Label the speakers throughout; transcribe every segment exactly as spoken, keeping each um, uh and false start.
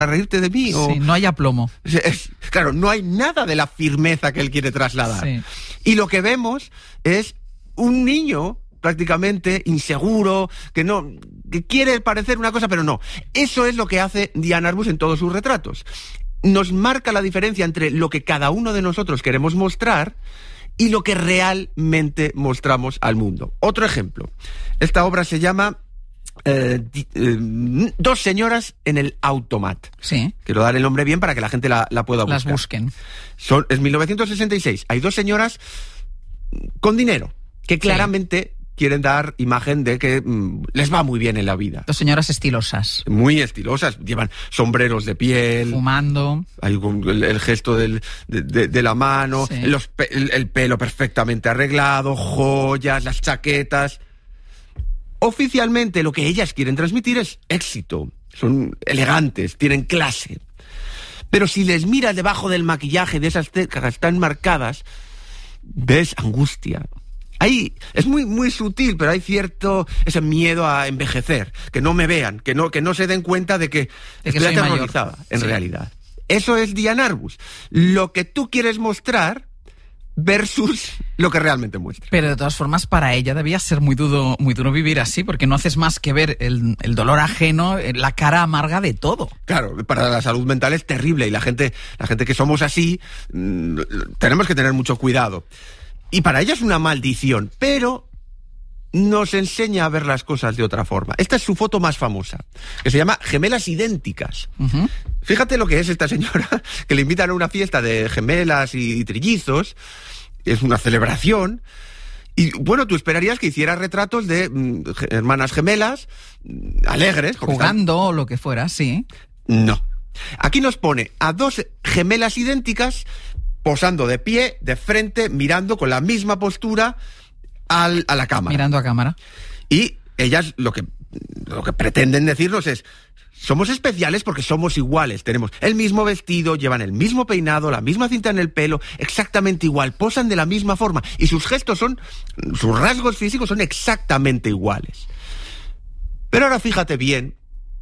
Speaker 1: reírte de mí? O...
Speaker 2: Sí, no hay aplomo.
Speaker 1: Es, claro, no hay nada de la firmeza que él quiere trasladar.
Speaker 2: Sí.
Speaker 1: Y lo que vemos es un niño prácticamente inseguro, que no, que quiere parecer una cosa, pero no. Eso es lo que hace Diane Arbus en todos sus retratos. Nos marca la diferencia entre lo que cada uno de nosotros queremos mostrar y lo que realmente mostramos al mundo. Otro ejemplo. Esta obra se llama eh, di, eh, Dos señoras en el automat.
Speaker 2: Sí.
Speaker 1: Quiero dar el nombre bien para que la gente la, la pueda buscar.
Speaker 2: Las busquen.
Speaker 1: Son, es mil novecientos sesenta y seis. Hay dos señoras con dinero que claramente... Sí. quieren dar imagen de que mmm, les va muy bien en la vida.
Speaker 2: Dos señoras estilosas.
Speaker 1: Muy estilosas. Llevan sombreros de piel.
Speaker 2: Fumando.
Speaker 1: Hay un, el, el gesto del, de, de, de la mano. Sí. Los, el, el pelo perfectamente arreglado. Joyas, las chaquetas. Oficialmente lo que ellas quieren transmitir es éxito. Son elegantes, tienen clase. Pero si les miras debajo del maquillaje de esas cejas tan marcadas, ves angustia. Ahí es muy muy sutil, pero hay cierto ese miedo a envejecer, que no me vean, que no que no se den cuenta de que,
Speaker 2: de que
Speaker 1: estoy aterrorizada en sí. realidad. Eso es Diane Arbus, lo que tú quieres mostrar versus lo que realmente muestra.
Speaker 2: Pero de todas formas, para ella debía ser muy duro, muy duro vivir así, porque no haces más que ver el, el dolor ajeno, la cara amarga de todo.
Speaker 1: Claro, para la salud mental es terrible y la gente, la gente que somos así, mmm, tenemos que tener mucho cuidado. Y para ella es una maldición, pero nos enseña a ver las cosas de otra forma. Esta es su foto más famosa, que se llama Gemelas idénticas. Uh-huh. Fíjate lo que es esta señora, que le invitan a una fiesta de gemelas y trillizos. Es una celebración. Y bueno, tú esperarías que hiciera retratos de mm, hermanas gemelas, alegres.
Speaker 2: Jugando o lo que fuera, sí.
Speaker 1: No. Aquí nos pone a dos gemelas idénticas posando de pie, de frente, mirando con la misma postura al, a la cámara.
Speaker 2: Mirando a cámara.
Speaker 1: Y ellas lo que, lo que pretenden decirnos es, somos especiales porque somos iguales. Tenemos el mismo vestido, llevan el mismo peinado, la misma cinta en el pelo, exactamente igual, posan de la misma forma. Y sus gestos son, sus rasgos físicos son exactamente iguales. Pero ahora fíjate bien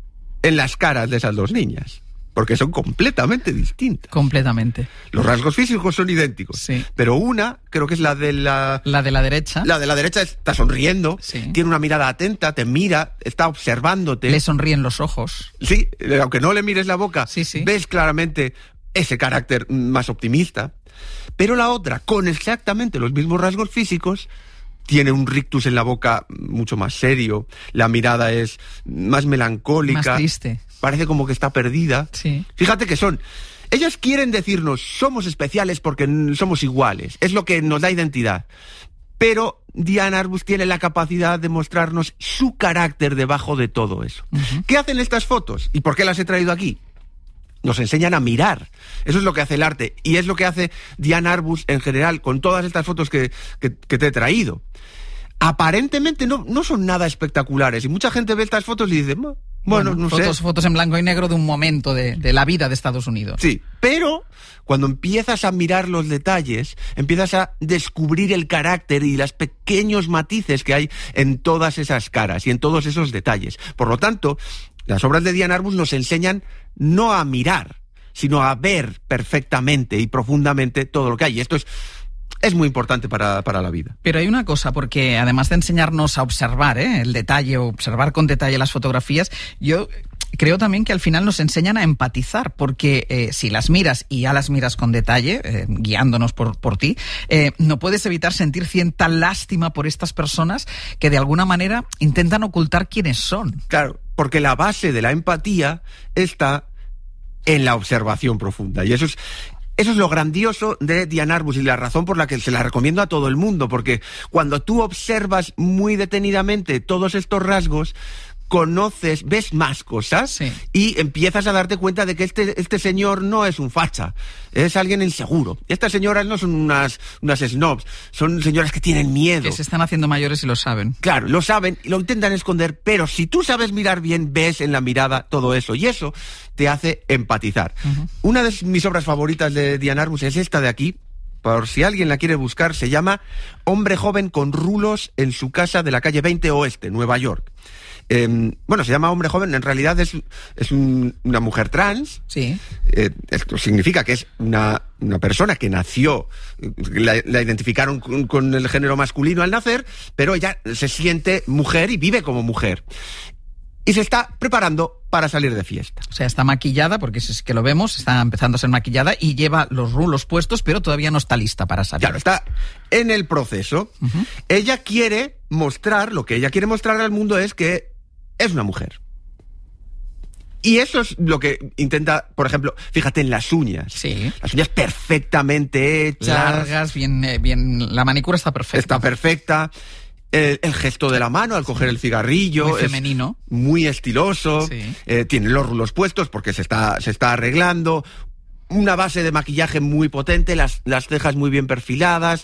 Speaker 1: en las caras de esas dos niñas. Porque son completamente distintas.
Speaker 2: Completamente.
Speaker 1: Los rasgos físicos son idénticos.
Speaker 2: Sí.
Speaker 1: Pero una, creo que es la de la...
Speaker 2: La de la derecha.
Speaker 1: La de la derecha está sonriendo.
Speaker 2: Sí.
Speaker 1: Tiene una mirada atenta, te mira, está observándote.
Speaker 2: Le sonríen los ojos.
Speaker 1: Sí, aunque no le mires la boca,
Speaker 2: sí, sí.
Speaker 1: ves claramente ese carácter más optimista. Pero la otra, con exactamente los mismos rasgos físicos, tiene un rictus en la boca mucho más serio. La mirada es más melancólica.
Speaker 2: Más triste.
Speaker 1: Parece como que está perdida.
Speaker 2: Sí.
Speaker 1: Fíjate que son... Ellas quieren decirnos, somos especiales porque somos iguales. Es lo que nos da identidad. Pero Diane Arbus tiene la capacidad de mostrarnos su carácter debajo de todo eso. Uh-huh. ¿Qué hacen estas fotos? ¿Y por qué las he traído aquí? Nos enseñan a mirar. Eso es lo que hace el arte. Y es lo que hace Diane Arbus en general con todas estas fotos que, que, que te he traído. Aparentemente no, no son nada espectaculares. Y mucha gente ve estas fotos y dice... Bueno, no
Speaker 2: fotos,
Speaker 1: sé.
Speaker 2: Fotos en blanco y negro de un momento de, de la vida de Estados Unidos.
Speaker 1: Sí, pero cuando empiezas a mirar los detalles, empiezas a descubrir el carácter y los pequeños matices que hay en todas esas caras y en todos esos detalles. Por lo tanto, las obras de Diane Arbus nos enseñan no a mirar, sino a ver perfectamente y profundamente todo lo que hay. Y esto es... Es muy importante para, para la vida.
Speaker 2: Pero hay una cosa, porque además de enseñarnos a observar ¿eh? el detalle, observar con detalle las fotografías, yo creo también que al final nos enseñan a empatizar, porque eh, si las miras y ya las miras con detalle, eh, guiándonos por, por ti, eh, no puedes evitar sentir cierta lástima por estas personas que de alguna manera intentan ocultar quiénes son.
Speaker 1: Claro, porque la base de la empatía está en la observación profunda, y eso es... Eso es lo grandioso de Diane Arbus y la razón por la que se la recomiendo a todo el mundo, porque cuando tú observas muy detenidamente todos estos rasgos, conoces, ves más cosas
Speaker 2: sí.
Speaker 1: y empiezas a darte cuenta de que este, este señor no es un facha, es alguien inseguro. Estas señoras no son unas, unas snobs, son señoras que tienen miedo.
Speaker 2: Que se están haciendo mayores y lo saben.
Speaker 1: Claro, lo saben y lo intentan esconder, pero si tú sabes mirar bien, ves en la mirada todo eso y eso te hace empatizar. Uh-huh. Una de mis obras favoritas de Diane Arbus es esta de aquí. Por si alguien la quiere buscar, se llama Hombre joven con rulos en su casa de la calle veinte Oeste, Nueva York. Eh, bueno, se llama hombre joven, en realidad es, es un, una mujer trans.
Speaker 2: Sí.
Speaker 1: Eh, esto significa que es una, una persona que nació, la, la identificaron con, con el género masculino al nacer, pero ella se siente mujer y vive como mujer. Y se está preparando para salir de fiesta.
Speaker 2: O sea, está maquillada, porque es que lo vemos, está empezando a ser maquillada y lleva los rulos puestos, pero todavía no está lista para salir.
Speaker 1: Claro, está en el proceso. Uh-huh. Ella quiere mostrar, lo que ella quiere mostrar al mundo es que es una mujer. Y eso es lo que intenta, por ejemplo, fíjate en las uñas.
Speaker 2: Sí.
Speaker 1: Las uñas perfectamente hechas.
Speaker 2: Largas, bien, eh, bien, la manicura está perfecta.
Speaker 1: Está perfecta. El, el gesto de la mano al coger el cigarrillo.
Speaker 2: Muy femenino.
Speaker 1: Muy estiloso.
Speaker 2: Sí.
Speaker 1: Eh, tiene los rulos puestos porque se está, se está arreglando. Una base de maquillaje muy potente, las, las cejas muy bien perfiladas.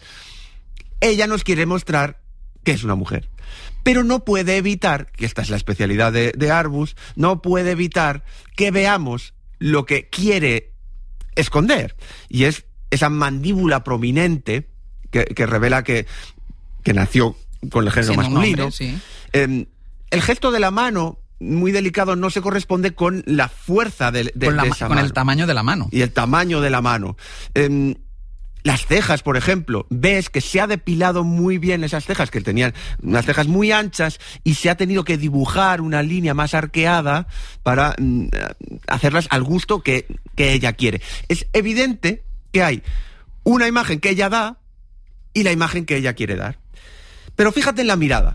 Speaker 1: Ella nos quiere mostrar que es una mujer. Pero no puede evitar, que esta es la especialidad de, de Arbus, no puede evitar que veamos lo que quiere esconder. Y es esa mandíbula prominente que, que revela que, que nació con el género
Speaker 2: Siendo
Speaker 1: masculino.
Speaker 2: Un hombre, sí.
Speaker 1: eh, el gesto de la mano, muy delicado, no se corresponde con la fuerza de, de,
Speaker 2: con, la,
Speaker 1: de esa
Speaker 2: con
Speaker 1: mano.
Speaker 2: el tamaño de la mano.
Speaker 1: Y el tamaño de la mano. Eh, las cejas, por ejemplo, ves que se ha depilado muy bien esas cejas, que tenían unas cejas muy anchas, y se ha tenido que dibujar una línea más arqueada para mm, hacerlas al gusto que, que ella quiere. Es evidente que hay una imagen que ella da y la imagen que ella quiere dar. Pero fíjate en la mirada.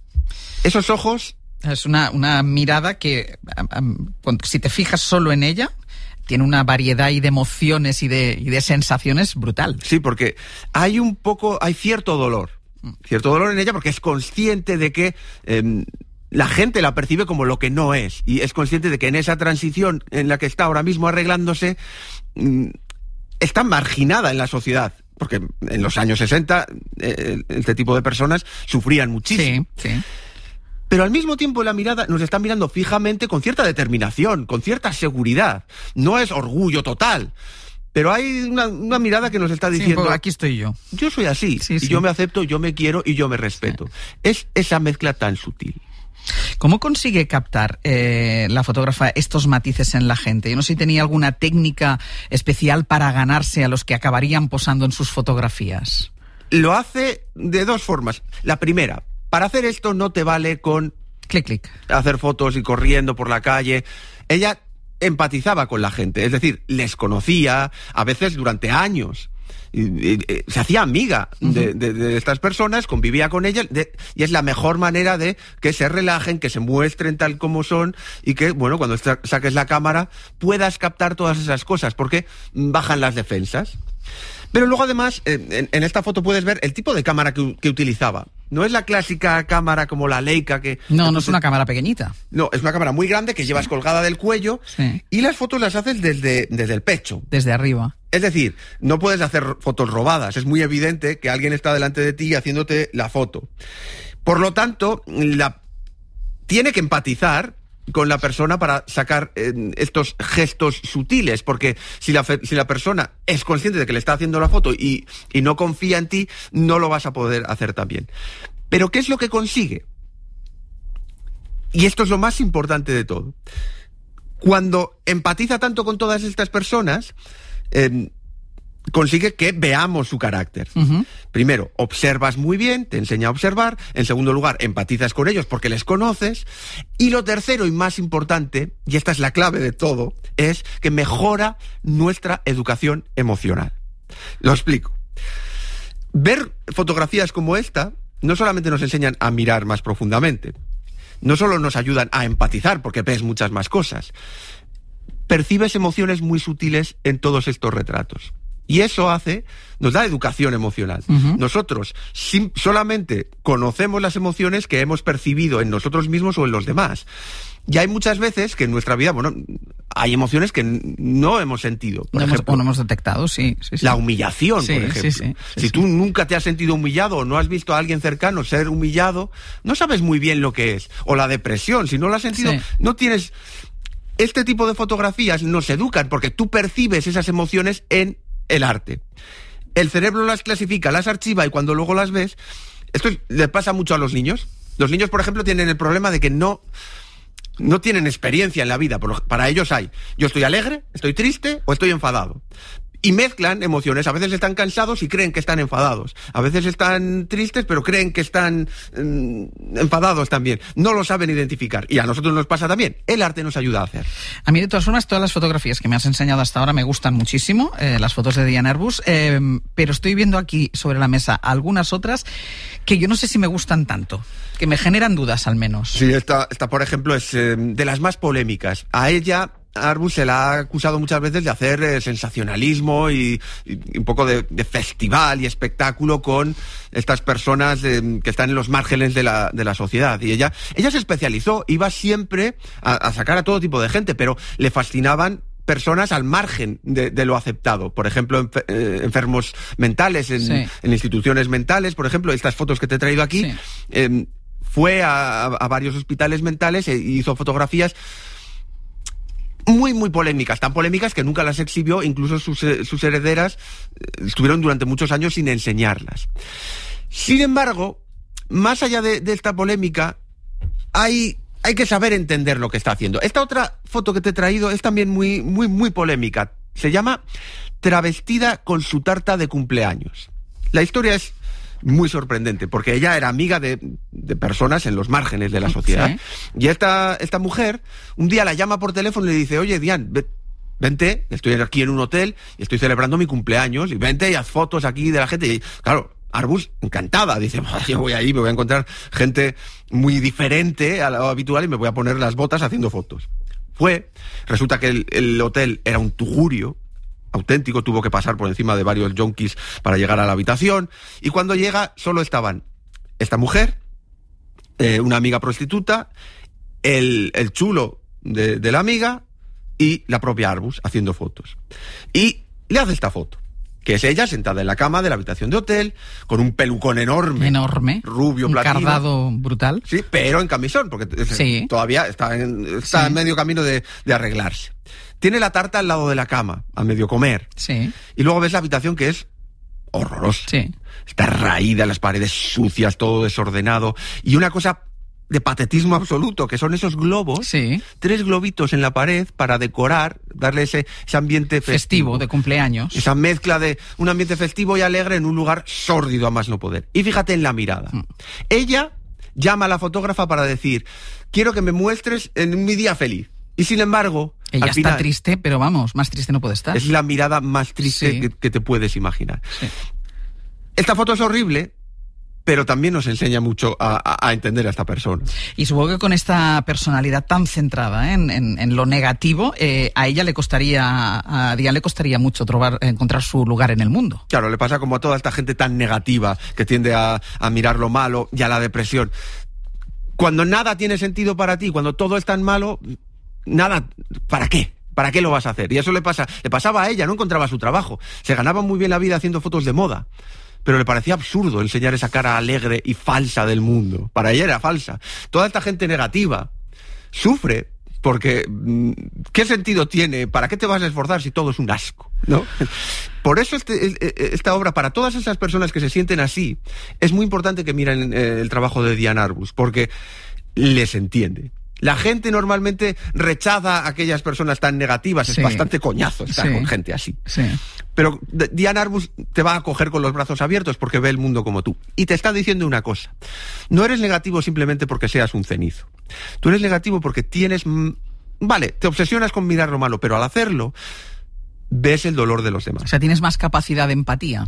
Speaker 1: Esos ojos...
Speaker 2: Es una, una mirada que, um, um, si te fijas solo en ella, tiene una variedad y de emociones y de, y de sensaciones brutal.
Speaker 1: Sí, porque hay un poco, hay cierto dolor. Cierto dolor en ella porque es consciente de que eh, la gente la percibe como lo que no es. Y es consciente de que en esa transición en la que está ahora mismo arreglándose, mm, está marginada en la sociedad. Porque en los años sesenta eh, este tipo de personas sufrían muchísimo.
Speaker 2: Sí, sí.
Speaker 1: Pero al mismo tiempo la mirada nos está mirando fijamente con cierta determinación, con cierta seguridad. No es orgullo total, pero hay una, una mirada que nos está diciendo...
Speaker 2: Sí, aquí estoy yo.
Speaker 1: Yo soy así,
Speaker 2: sí,
Speaker 1: y
Speaker 2: sí.
Speaker 1: yo me acepto, yo me quiero y yo me respeto. Sí. Es esa mezcla tan sutil.
Speaker 2: ¿Cómo consigue captar eh, la fotógrafa estos matices en la gente? Yo no sé si tenía alguna técnica especial para ganarse a los que acabarían posando en sus fotografías.
Speaker 1: Lo hace de dos formas. La primera, para hacer esto no te vale con...
Speaker 2: Clic, clic.
Speaker 1: Hacer fotos y corriendo por la calle. Ella empatizaba con la gente, es decir, les conocía, a veces durante años. Y, y, y, se hacía amiga uh-huh. de, de, de estas personas, convivía con ellas, de, y es la mejor manera de que se relajen, que se muestren tal como son, y que, bueno, cuando saques la cámara puedas captar todas esas cosas, porque bajan las defensas. Pero luego además, en, en esta foto puedes ver el tipo de cámara que, que utilizaba. No es la clásica cámara como la Leica que...
Speaker 2: No, no es una cámara pequeñita.
Speaker 1: No, es una cámara muy grande que llevas colgada del cuello,
Speaker 2: sí.
Speaker 1: Y las fotos las haces desde, desde el pecho.
Speaker 2: Desde arriba.
Speaker 1: Es decir, no puedes hacer fotos robadas. Es muy evidente que alguien está delante de ti haciéndote la foto. Por lo tanto, la... tiene que empatizar con la persona para sacar eh, estos gestos sutiles, porque si la, fe, si la persona es consciente de que le está haciendo la foto y, y no confía en ti, no lo vas a poder hacer tan bien. Pero ¿qué es lo que consigue? Y esto es lo más importante de todo. Cuando empatiza tanto con todas estas personas, eh, consigue que veamos su carácter. Uh-huh. Primero, observas muy bien, te enseña a observar. En segundo lugar, empatizas con ellos porque les conoces. Y lo tercero y más importante, y esta es la clave de todo, es que mejora nuestra educación emocional. Lo explico. Ver fotografías como esta no solamente nos enseñan a mirar más profundamente, no solo nos ayudan a empatizar porque ves muchas más cosas, percibes emociones muy sutiles en todos estos retratos. Y eso hace, nos da educación emocional. Uh-huh. Nosotros sim, solamente conocemos las emociones que hemos percibido en nosotros mismos o en los demás. Y hay muchas veces que en nuestra vida, bueno, hay emociones que no hemos sentido. Por
Speaker 2: no
Speaker 1: ejemplo,
Speaker 2: hemos, no hemos detectado, sí, sí, sí.
Speaker 1: La humillación,
Speaker 2: sí,
Speaker 1: por ejemplo.
Speaker 2: Sí, sí, sí,
Speaker 1: si
Speaker 2: sí.
Speaker 1: tú nunca te has sentido humillado o no has visto a alguien cercano ser humillado, no sabes muy bien lo que es. O la depresión, si no lo has sentido, sí. no tienes... Este tipo de fotografías nos educan porque tú percibes esas emociones en el arte. El cerebro las clasifica, las archiva y cuando luego las ves... Esto le pasa mucho a los niños. Los niños, por ejemplo, tienen el problema de que no, no tienen experiencia en la vida. Para ellos hay, yo estoy alegre, estoy triste o estoy enfadado. Y mezclan emociones. A veces están cansados y creen que están enfadados. A veces están tristes, pero creen que están eh, enfadados también. No lo saben identificar. Y a nosotros nos pasa también. El arte nos ayuda a hacer.
Speaker 2: A mí, de todas formas, todas las fotografías que me has enseñado hasta ahora me gustan muchísimo. Eh, las fotos de Diane Arbus. Eh, pero estoy viendo aquí sobre la mesa algunas otras que yo no sé si me gustan tanto. Que me generan dudas, al menos.
Speaker 1: Sí, esta, esta por ejemplo, es eh, de las más polémicas. A ella... Arbus se la ha acusado muchas veces de hacer eh, sensacionalismo y, y un poco de, de festival y espectáculo con estas personas eh, que están en los márgenes de la, de la sociedad. Y ella, ella se especializó, iba siempre a, a sacar a todo tipo de gente, pero le fascinaban personas al margen de, de lo aceptado. Por ejemplo, enfer, eh, enfermos mentales en, sí. en instituciones mentales. Por ejemplo, estas fotos que te he traído aquí, sí. eh, fue a, a varios hospitales mentales e hizo fotografías muy, muy polémicas, tan polémicas que nunca las exhibió, incluso sus, sus herederas estuvieron durante muchos años sin enseñarlas. Sin embargo, más allá de, de esta polémica, hay, hay que saber entender lo que está haciendo. Esta otra foto que te he traído es también muy, muy, muy polémica. Se llama Travestida con su tarta de cumpleaños. La historia es muy sorprendente, porque ella era amiga de, de personas en los márgenes de la sociedad. Sí. Y esta, esta mujer un día la llama por teléfono y le dice: oye, Diane, vente, estoy aquí en un hotel y estoy celebrando mi cumpleaños, y vente y haz fotos aquí de la gente. Y claro, Arbus, encantada, dice: yo voy ahí, me voy a encontrar gente muy diferente a lo habitual y me voy a poner las botas haciendo fotos. Fue, resulta que el, el hotel era un tugurio auténtico, tuvo que pasar por encima de varios yonkis para llegar a la habitación, y cuando llega solo estaban esta mujer, eh, una amiga prostituta, el, el chulo de, de la amiga y la propia Arbus haciendo fotos. Y le hace esta foto, que es ella sentada en la cama de la habitación de hotel, con un pelucón enorme,
Speaker 2: enorme,
Speaker 1: rubio, platino,
Speaker 2: un cardado brutal,
Speaker 1: sí, pero en camisón, porque sí. todavía está en, está sí. en medio camino de, de arreglarse. Tiene la tarta al lado de la cama, a medio comer.
Speaker 2: Sí.
Speaker 1: Y luego ves la habitación, que es horrorosa.
Speaker 2: Sí.
Speaker 1: Está raída, las paredes sucias, todo desordenado. Y una cosa de patetismo absoluto, que son esos globos.
Speaker 2: Sí.
Speaker 1: Tres globitos en la pared para decorar, darle ese, ese ambiente festivo.
Speaker 2: Festivo, de cumpleaños.
Speaker 1: Esa mezcla de un ambiente festivo y alegre en un lugar sórdido a más no poder. Y fíjate en la mirada. Mm. Ella llama a la fotógrafa para decir: quiero que me muestres en mi día feliz. Y sin embargo,
Speaker 2: ella
Speaker 1: al final,
Speaker 2: está triste, pero vamos, más triste no puede estar.
Speaker 1: Es la mirada más triste sí. que, que te puedes imaginar. Sí. Esta foto es horrible, pero también nos enseña mucho a, a, a entender a esta persona.
Speaker 2: Y supongo que con esta personalidad tan centrada ¿eh? en, en, en lo negativo, eh, a ella le costaría, a Diane le costaría mucho trobar, encontrar su lugar en el mundo.
Speaker 1: Claro, le pasa como a toda esta gente tan negativa, que tiende a, a mirar lo malo y a la depresión. Cuando nada tiene sentido para ti, cuando todo es tan malo, nada, ¿para qué? ¿Para qué lo vas a hacer? Y eso le pasa, le pasaba a ella, no encontraba su trabajo. Se ganaba muy bien la vida haciendo fotos de moda, pero le parecía absurdo enseñar esa cara alegre y falsa del mundo. Para ella era falsa. Toda esta gente negativa sufre porque ¿qué sentido tiene? ¿Para qué te vas a esforzar si todo es un asco? ¿No? Por eso este, esta obra, para todas esas personas que se sienten así, es muy importante que miren el trabajo de Diane Arbus, porque les entiende. La gente normalmente rechaza a aquellas personas tan negativas, sí. Es bastante coñazo estar sí. con gente así.
Speaker 2: Sí.
Speaker 1: Pero Diane Arbus te va a acoger con los brazos abiertos porque ve el mundo como tú. Y te está diciendo una cosa: no eres negativo simplemente porque seas un cenizo. Tú eres negativo porque tienes... Vale, te obsesionas con mirar lo malo, pero al hacerlo ves el dolor de los demás.
Speaker 2: O sea, tienes más capacidad de empatía.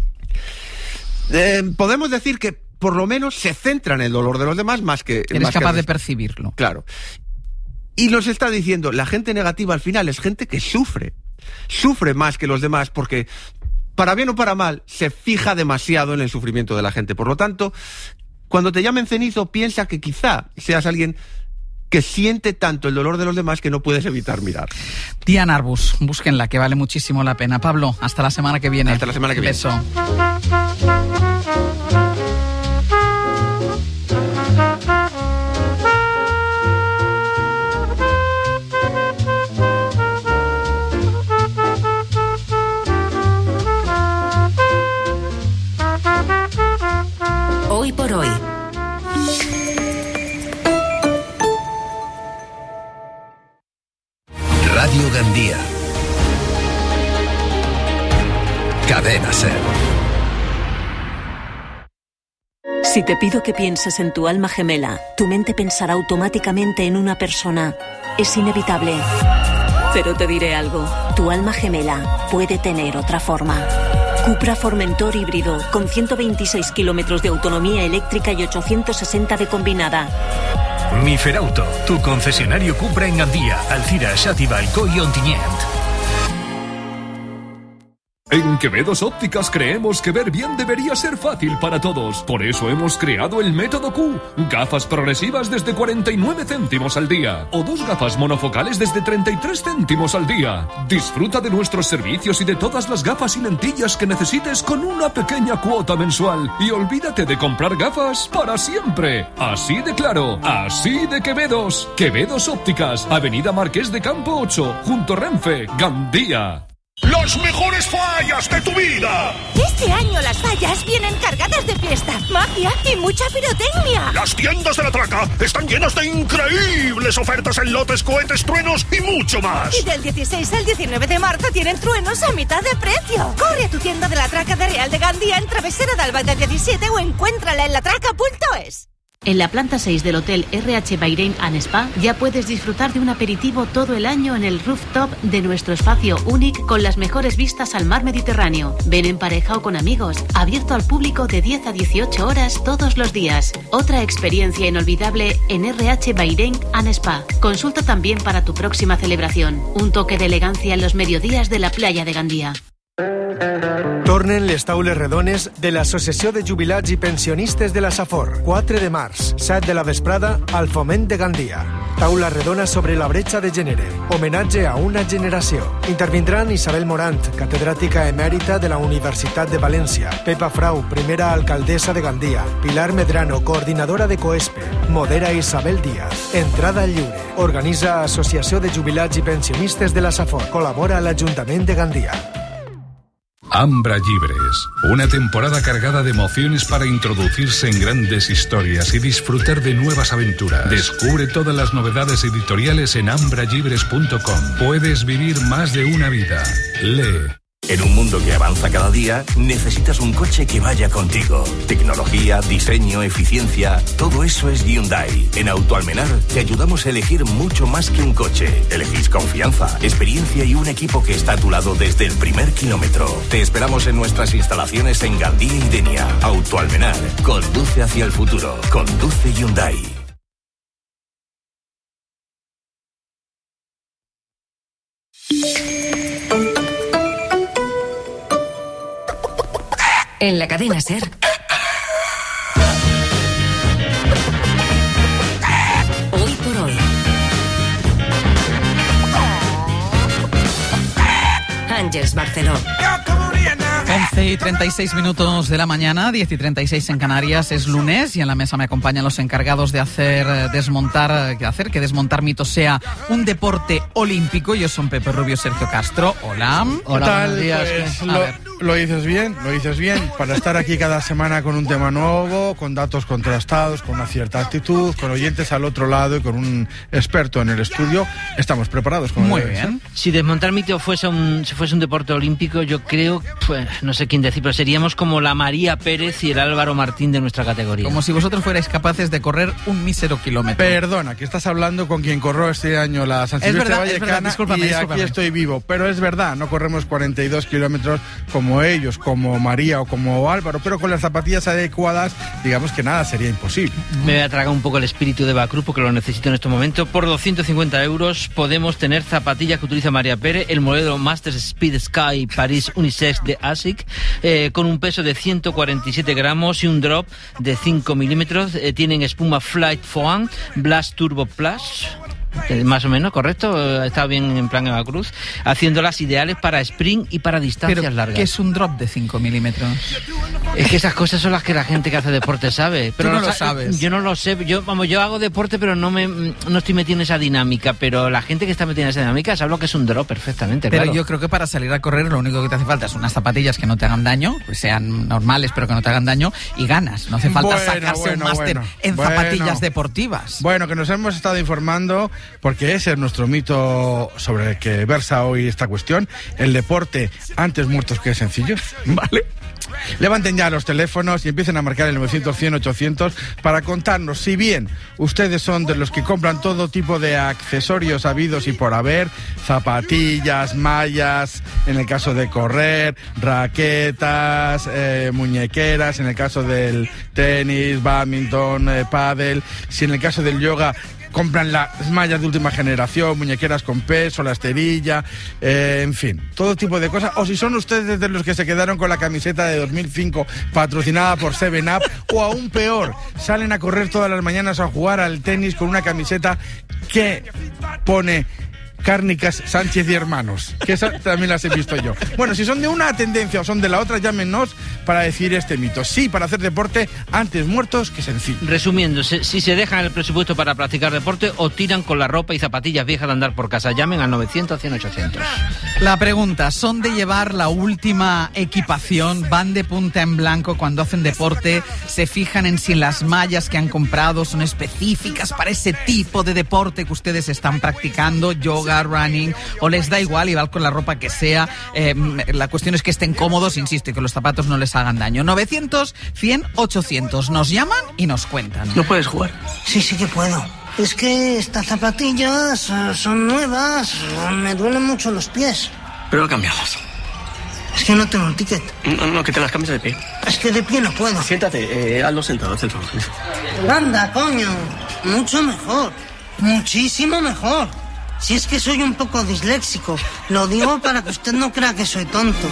Speaker 1: Eh, podemos decir que por lo menos se centra en el dolor de los demás más que...
Speaker 2: Eres
Speaker 1: más
Speaker 2: capaz
Speaker 1: que...
Speaker 2: de percibirlo.
Speaker 1: Claro. Y nos está diciendo, la gente negativa al final es gente que sufre. Sufre más que los demás porque, para bien o para mal, se fija demasiado en el sufrimiento de la gente. Por lo tanto, cuando te llamen cenizo, piensa que quizá seas alguien que siente tanto el dolor de los demás que no puedes evitar mirar.
Speaker 2: Diane Arbus, búsquenla, que vale muchísimo la pena. Pablo, hasta la semana que viene.
Speaker 1: Hasta la semana que viene.
Speaker 2: Beso.
Speaker 3: Hoy por hoy. Cadena SER.
Speaker 4: Si te pido que pienses en tu alma gemela, tu mente pensará automáticamente en una persona. Es inevitable. Pero te diré algo, tu alma gemela puede tener otra forma. Cupra Formentor híbrido, con ciento veintiséis kilómetros de autonomía eléctrica y ochocientos sesenta de combinada.
Speaker 5: Miferauto, tu concesionario Cupra en Gandía, Alcira, Xàtiva, Alcoi y Ontinyent.
Speaker 6: En Quevedos Ópticas creemos que ver bien debería ser fácil para todos. Por eso hemos creado el método Q. Gafas progresivas desde cuarenta y nueve céntimos al día. O dos gafas monofocales desde treinta y tres céntimos al día. Disfruta de nuestros servicios y de todas las gafas y lentillas que necesites con una pequeña cuota mensual. Y olvídate de comprar gafas para siempre. Así de claro, así de Quevedos. Quevedos Ópticas, Avenida Marqués de Campo ocho, junto Renfe, Gandía.
Speaker 7: ¡Las mejores fallas de tu vida!
Speaker 8: Este año las fallas vienen cargadas de fiesta, magia y mucha pirotecnia.
Speaker 7: Las tiendas de la Traca están llenas de increíbles ofertas en lotes, cohetes, truenos y mucho más.
Speaker 8: Y del dieciséis al diecinueve de marzo tienen truenos a mitad de precio. Corre a tu tienda de la Traca de Real de Gandía en Travesera de Alba de diecisiete o encuéntrala en latraca punto es.
Speaker 9: En la planta seis del Hotel R H Bahrein and Spa ya puedes disfrutar de un aperitivo todo el año en el rooftop de nuestro espacio único con las mejores vistas al mar Mediterráneo. Ven en pareja o con amigos, abierto al público de diez a dieciocho horas todos los días. Otra experiencia inolvidable en R H Bahrein and Spa. Consulta también para tu próxima celebración. Un toque de elegancia en los mediodías de la playa de Gandía.
Speaker 10: Tornen les taules redones de l'Associació de Jubilats i Pensionistes de la Safor. quatre de març, set de la vesprada, al Foment de Gandia. Taula redona sobre la bretxa de gènere. Homenatge a una generació. Intervindran Isabel Morant, catedràtica emèrita de la Universitat de València, Pepa Frau, primera alcaldessa de Gandia, Pilar Medrano, coordinadora de COESPE, modera Isabel Díaz. Entrada lliure. Organitza Associació de Jubilats i Pensionistes de la Safor. Col·labora l'Ajuntament de Gandia.
Speaker 11: Ambra Llibres, una temporada cargada de emociones para introducirse en grandes historias y disfrutar de nuevas aventuras. Descubre todas las novedades editoriales en ambra llibres punto com. Puedes vivir más de una vida. Lee.
Speaker 5: En un mundo que avanza cada día, necesitas un coche que vaya contigo. Tecnología, diseño, eficiencia, todo eso es Hyundai. En Autoalmenar te ayudamos a elegir mucho más que un coche. Elegís confianza, experiencia y un equipo que está a tu lado desde el primer kilómetro. Te esperamos en nuestras instalaciones en Gandía y Denia. Autoalmenar, conduce hacia el futuro. Conduce Hyundai.
Speaker 12: En la cadena SER. Hoy por hoy. Ángeles Barceló.
Speaker 2: once y treinta y seis minutos de la mañana, diez y treinta y seis en Canarias, es lunes y en la mesa me acompañan los encargados de hacer desmontar, de hacer que desmontar mitos sea un deporte olímpico. Ellos son Pepe Rubio, Sergio Castro. Hola.
Speaker 13: Hola, buenos días. Pues, lo, lo dices bien, lo dices bien. Para estar aquí cada semana con un tema nuevo, con datos contrastados, con una cierta actitud, con oyentes al otro lado y con un experto en el estudio, estamos preparados. Como
Speaker 2: Muy bien.
Speaker 14: Si desmontar mitos fuese un, si fuese un deporte olímpico, yo creo, pues, no sé quién decir, pero seríamos como la María Pérez y el Álvaro Martín de nuestra categoría.
Speaker 2: Como si vosotros fuerais capaces de correr un mísero kilómetro.
Speaker 13: Perdona, que estás hablando con quien corrió este año la San Silvestre Vallecana y discúlpame. Aquí estoy vivo. Pero es verdad, no corremos cuarenta y dos kilómetros como ellos, como María o como Álvaro, pero con las zapatillas adecuadas, digamos que nada sería imposible.
Speaker 14: Me voy a tragar un poco el espíritu de Bacruz porque lo necesito en este momento. Por doscientos cincuenta euros podemos tener zapatillas que utiliza María Pérez, el modelo Masters Speed Sky Paris Unisex de ASIC, eh, con un peso de ciento cuarenta y siete gramos y un drop de cinco milímetros. Eh, tienen espuma Flight Foam Blast Turbo Plus. Eh, más o menos, correcto, está bien en plan Eva Cruz, haciéndolas ideales para sprint y para distancias
Speaker 2: Pero,
Speaker 14: largas.
Speaker 2: ¿qué es un drop de cinco milímetros?
Speaker 14: Es que esas cosas son las que la gente que hace deporte sabe. Pero
Speaker 2: Tú no
Speaker 14: no
Speaker 2: lo sabes.
Speaker 14: Yo no lo sé. Yo, vamos, yo hago deporte, pero no me no estoy metido en esa dinámica. Pero la gente que está metida en esa dinámica sabe lo que es un drop perfectamente.
Speaker 2: Pero
Speaker 14: claro.
Speaker 2: yo creo que para salir a correr lo único que te hace falta es unas zapatillas que no te hagan daño, pues sean normales pero que no te hagan daño, y ganas. No hace falta
Speaker 13: bueno,
Speaker 2: sacarse
Speaker 13: bueno,
Speaker 2: un máster
Speaker 13: bueno.
Speaker 2: en
Speaker 13: bueno.
Speaker 2: zapatillas deportivas.
Speaker 13: Bueno, que nos hemos estado informando porque ese es nuestro mito sobre el que versa hoy esta cuestión. El deporte antes muertos que sencillos, ¿vale? Levanten ya los teléfonos y empiecen a marcar el novecientos cien ochocientos para contarnos si bien ustedes son de los que compran todo tipo de accesorios habidos y por haber, zapatillas, mallas, en el caso de correr, raquetas, eh, muñequeras, en el caso del tenis, badminton, eh, pádel, si en el caso del yoga compran las mallas de última generación, muñequeras con peso, la esterilla, eh, en fin, todo tipo de cosas. O si son ustedes de los que se quedaron con la camiseta de dos mil cinco patrocinada por seven up, o aún peor, salen a correr todas las mañanas a jugar al tenis con una camiseta que pone Cárnicas, Sánchez y Hermanos, que esas también las he visto yo. Bueno, si son de una tendencia o son de la otra, llámenos para decir este mito. Sí, para hacer deporte, antes muertos que sencillo.
Speaker 14: Resumiendo, si se dejan el presupuesto para practicar deporte o tiran con la ropa y zapatillas viejas de andar por casa, llamen al novecientos cien ochocientos.
Speaker 2: La pregunta, ¿son de llevar la última equipación? ¿Van de punta en blanco cuando hacen deporte? ¿Se fijan en si las mallas que han comprado son específicas para ese tipo de deporte que ustedes están practicando? Yoga, running, o les da igual y van con la ropa que sea. Eh, la cuestión es que estén cómodos, insisto, y que los zapatos no les hagan daño. novecientos cien ochocientos. Nos llaman y nos cuentan.
Speaker 3: ¿No puedes jugar?
Speaker 15: Sí, sí que puedo. Es que estas zapatillas uh, son nuevas, uh, me duelen mucho los pies.
Speaker 3: Pero cámbialas.
Speaker 15: Es que no tengo un ticket.
Speaker 3: No, no, que te las cambies de pie.
Speaker 15: Es que de pie no puedo.
Speaker 3: Siéntate, eh, hazlo sentado, haz el favor.
Speaker 15: Anda, coño. Mucho mejor. Muchísimo mejor. Si es que soy un poco disléxico, lo digo para que usted no crea que soy tonto.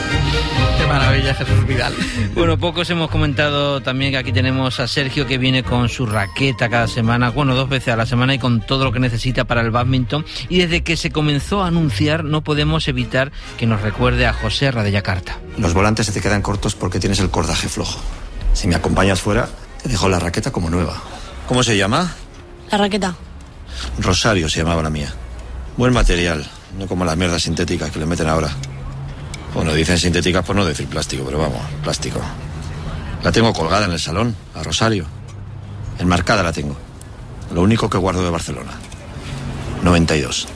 Speaker 2: Qué maravilla, Jesús Vidal.
Speaker 14: Bueno, pocos hemos comentado también que aquí tenemos a Sergio, que viene con su raqueta cada semana, bueno, dos veces a la semana, y con todo lo que necesita para el bádminton. Y desde que se comenzó a anunciar, no podemos evitar que nos recuerde a José Ra de Yakarta.
Speaker 16: Los volantes se te quedan cortos porque tienes el cordaje flojo. Si me acompañas fuera, te dejo la raqueta como nueva. ¿Cómo se llama?
Speaker 17: La raqueta.
Speaker 16: Rosario se llamaba la mía. Buen material, no como las mierdas sintéticas que le meten ahora. Bueno, dicen sintéticas por no decir plástico, pero vamos, plástico. La tengo colgada en el salón, a Rosario. Enmarcada la tengo. Lo único que guardo de Barcelona. noventa y dos.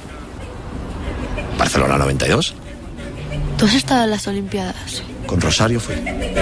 Speaker 16: ¿Barcelona noventa y dos?
Speaker 17: ¿Tú has estado en las Olimpiadas?
Speaker 16: Con Rosario fui.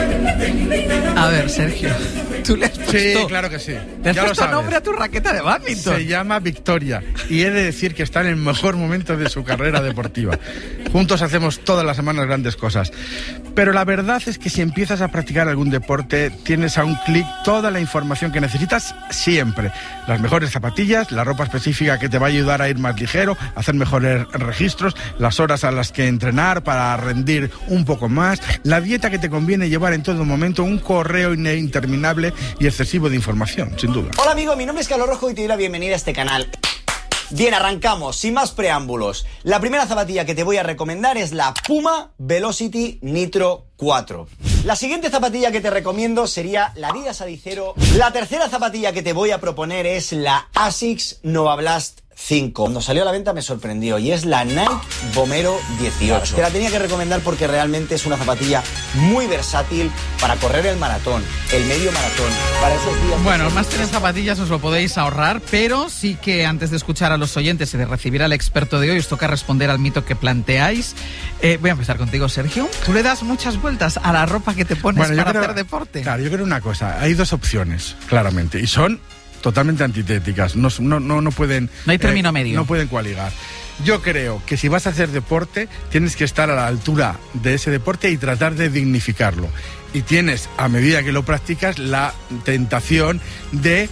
Speaker 2: A ver, Sergio, ¿tú le has puesto,
Speaker 13: sí, claro que sí.
Speaker 2: ¿Le has
Speaker 13: ya
Speaker 2: puesto
Speaker 13: lo
Speaker 2: nombre a tu raqueta de bádminton?
Speaker 13: Se llama Victoria y he de decir que está en el mejor momento de su carrera deportiva. Juntos hacemos todas las semanas grandes cosas. Pero la verdad es que si empiezas a practicar algún deporte, tienes a un clic toda la información que necesitas siempre. Las mejores zapatillas, la ropa específica que te va a ayudar a ir más ligero, a hacer mejores registros, las horas a las que entrenar para rendir un poco más, la dieta que te conviene llevar en todo momento, un correo interminable y excesivo de información, sin duda.
Speaker 18: Hola amigo, mi nombre es Carlos Rojo y te doy la bienvenida a este canal. Bien, arrancamos, sin más preámbulos. La primera zapatilla que te voy a recomendar es la Puma Velocity Nitro cuatro. La siguiente zapatilla que te recomiendo sería la Adidas Adizero. La tercera zapatilla que te voy a proponer es la Asics Nova Blast cinco. Cuando salió a la venta me sorprendió y es la Nike Vomero dieciocho. Te la tenía que recomendar porque realmente es una zapatilla muy versátil para correr el maratón, el medio maratón, para esos días.
Speaker 2: Bueno, más que en zapatillas os lo podéis ahorrar, pero sí que antes de escuchar a los oyentes y de recibir al experto de hoy, os toca responder al mito que planteáis. Eh, voy a empezar contigo, Sergio. Tú le das muchas vueltas a la ropa que te pones bueno, para creo, hacer deporte.
Speaker 13: Claro, yo creo una cosa, hay dos opciones, claramente, y son totalmente antitéticas, no, no, no, no pueden...
Speaker 2: No hay término eh, medio.
Speaker 13: No pueden coaligar. Yo creo que si vas a hacer deporte, tienes que estar a la altura de ese deporte y tratar de dignificarlo. Y tienes, a medida que lo practicas, la tentación de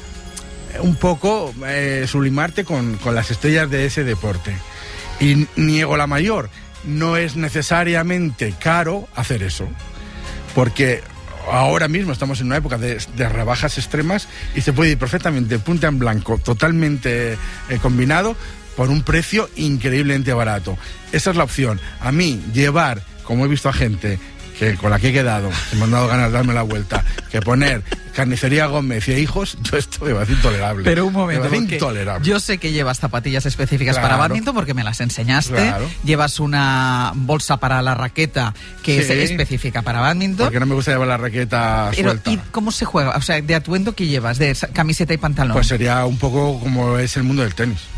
Speaker 13: un poco eh, sublimarte con, con las estrellas de ese deporte. Y niego la mayor, no es necesariamente caro hacer eso, porque ahora mismo estamos en una época de, de rebajas extremas y se puede ir perfectamente punta en blanco, totalmente eh, combinado, por un precio increíblemente barato. Esa es la opción. A mí, llevar, como he visto a gente que con la que he quedado, me han dado ganas de darme la vuelta, que poner Carnicería Gómez y hijos, yo esto me parece intolerable.
Speaker 2: Pero un momento,
Speaker 13: intolerable.
Speaker 2: Yo sé que llevas zapatillas específicas claro. para bádminton porque me las enseñaste. Claro. Llevas una bolsa para la raqueta que sí. es específica para bádminton.
Speaker 13: Porque no me gusta llevar la raqueta
Speaker 2: Pero,
Speaker 13: suelta.
Speaker 2: ¿y cómo se juega? O sea, ¿de atuendo qué llevas? ¿De camiseta y pantalón?
Speaker 13: Pues sería un poco como es el mundo del tenis.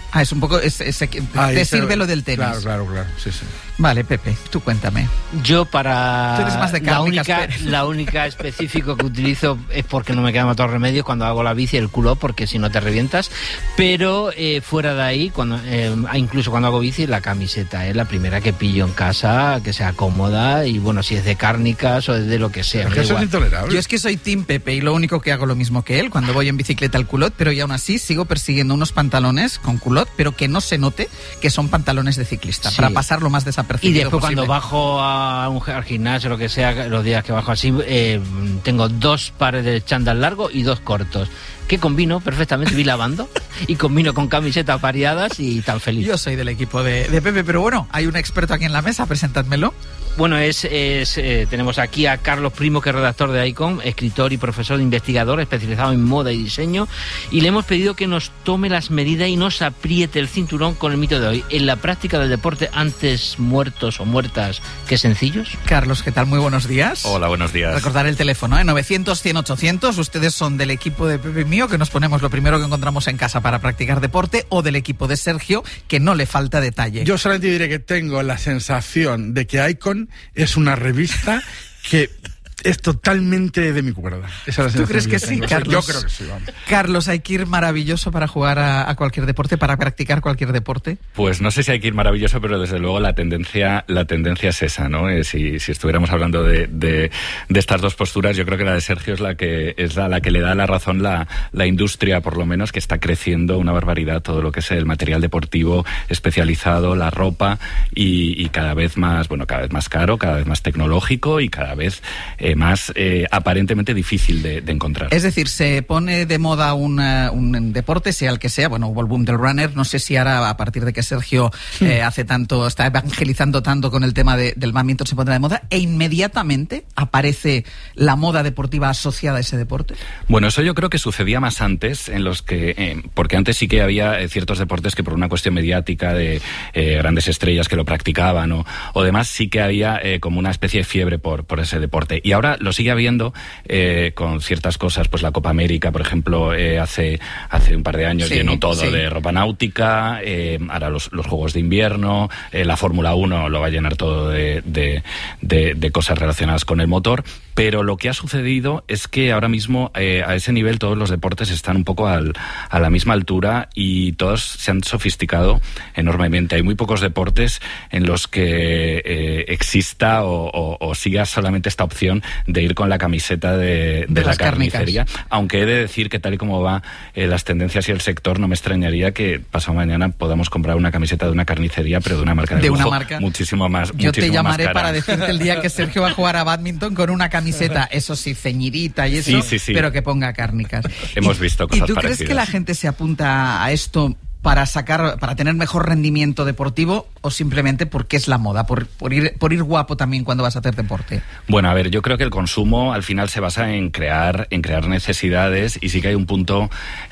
Speaker 2: Ah, es un poco... Es, es, es,
Speaker 13: ah,
Speaker 2: te
Speaker 13: ese,
Speaker 2: sirve lo del tenis.
Speaker 13: Claro, claro, claro. Sí, sí.
Speaker 2: Vale, Pepe, tú cuéntame.
Speaker 14: Yo para...
Speaker 2: Tú eres más de
Speaker 14: la única,
Speaker 2: Pérez.
Speaker 14: la única específico que utilizo es porque no me queda otro remedio cuando hago la bici, el culo, porque si no te revientas. Pero eh, fuera de ahí, cuando eh, incluso cuando hago bici, la camiseta es la primera que pillo en casa, que sea cómoda y bueno, si es de cárnicas o de lo que sea.
Speaker 13: Es que eso es intolerable.
Speaker 2: Yo es que soy team Pepe y lo único que hago lo mismo que él cuando voy en bicicleta al culot, pero y aún así sigo persiguiendo unos pantalones con culot, pero que no se note que son pantalones de ciclista, sí, para pasarlo más desapercibido
Speaker 14: Y después
Speaker 2: posible.
Speaker 14: Cuando bajo a un, al gimnasio, lo que sea, los días que bajo así, eh, tengo dos pares de chándal largo y dos cortos, que combino perfectamente, vi lavando, y combino con camisetas variadas y tan feliz.
Speaker 2: Yo soy del equipo de, de Pepe, pero bueno, hay un experto aquí en la mesa, presentádmelo.
Speaker 14: Bueno, es, es eh, tenemos aquí a Carlos Primo, que es redactor de Icon, escritor y profesor de investigador especializado en moda y diseño, y le hemos pedido que nos tome las medidas y nos apriete el cinturón con el mito de hoy. En la práctica del deporte, antes muertos o muertas que sencillos.
Speaker 2: Carlos, ¿qué tal? Muy buenos días.
Speaker 19: Hola, buenos días.
Speaker 2: Recordar el teléfono, ¿eh? novecientos, cien, ochocientos. Ustedes son del equipo de Pepe y mío, que nos ponemos lo primero que encontramos en casa para practicar deporte, o del equipo de Sergio, que no le falta detalle.
Speaker 13: Yo solamente diré que tengo la sensación de que Icon es una revista que es totalmente de mi cuerda. Esa es la
Speaker 2: ¿Tú crees que, que sí, Carlos?
Speaker 13: Yo creo que sí, vamos.
Speaker 2: Carlos, ¿hay que ir maravilloso para jugar a, a cualquier deporte, para practicar cualquier deporte?
Speaker 19: Pues no sé si hay que ir maravilloso, pero desde luego la tendencia la tendencia es esa, ¿no? Eh, si, si estuviéramos hablando de, de, de estas dos posturas, yo creo que la de Sergio es la que es la, la que le da la razón la, la industria, por lo menos, que está creciendo una barbaridad todo lo que es el material deportivo especializado, la ropa, y, y cada vez más, bueno, cada vez más caro, cada vez más tecnológico y cada vez eh, más eh, aparentemente difícil de, de encontrar.
Speaker 2: Es decir, se pone de moda un, uh, un deporte, sea el que sea, bueno, hubo el boom del runner, no sé si ahora, a partir de que Sergio eh, hace tanto, está evangelizando tanto con el tema de, del badminton, se pondrá de moda, e inmediatamente aparece la moda deportiva asociada a ese deporte.
Speaker 19: Bueno, eso yo creo que sucedía más antes, en los que, eh, porque antes sí que había eh, ciertos deportes que por una cuestión mediática de eh, grandes estrellas que lo practicaban o, o demás, sí que había eh, como una especie de fiebre por, por ese deporte. Y ahora lo sigue habiendo eh, con ciertas cosas, pues la Copa América, por ejemplo, eh, hace hace un par de años sí, llenó todo sí. de ropa náutica, eh, ahora los, los Juegos de Invierno, eh, la Fórmula uno lo va a llenar todo de, de, de, de cosas relacionadas con el motor, pero lo que ha sucedido es que ahora mismo eh, a ese nivel todos los deportes están un poco al, a la misma altura y todos se han sofisticado enormemente. Hay muy pocos deportes en los que eh, exista o, o, o siga solamente esta opción de ir con la camiseta de, de, de la carnicería, cárnicas. Aunque he de decir que tal y como va eh, las tendencias y el sector, no me extrañaría que pasado mañana podamos comprar una camiseta de una carnicería, pero de una marca de,
Speaker 2: de
Speaker 19: lujo
Speaker 2: una marca
Speaker 19: muchísimo más
Speaker 2: Yo
Speaker 19: muchísimo
Speaker 2: te llamaré
Speaker 19: más cara.
Speaker 2: Para decirte el día que Sergio va a jugar a badminton con una camiseta, eso sí, ceñidita y eso,
Speaker 19: sí, sí, sí.
Speaker 2: pero que ponga cárnicas.
Speaker 19: Hemos
Speaker 2: y,
Speaker 19: visto cosas
Speaker 2: parecidas. ¿Y tú
Speaker 19: parecidas.
Speaker 2: crees que la gente se apunta a esto para sacar, para tener mejor rendimiento deportivo o simplemente porque es la moda, por, por ir por ir guapo también cuando vas a hacer deporte?
Speaker 19: Bueno, a ver, yo creo que el consumo al final se basa en crear en crear necesidades y sí que hay un punto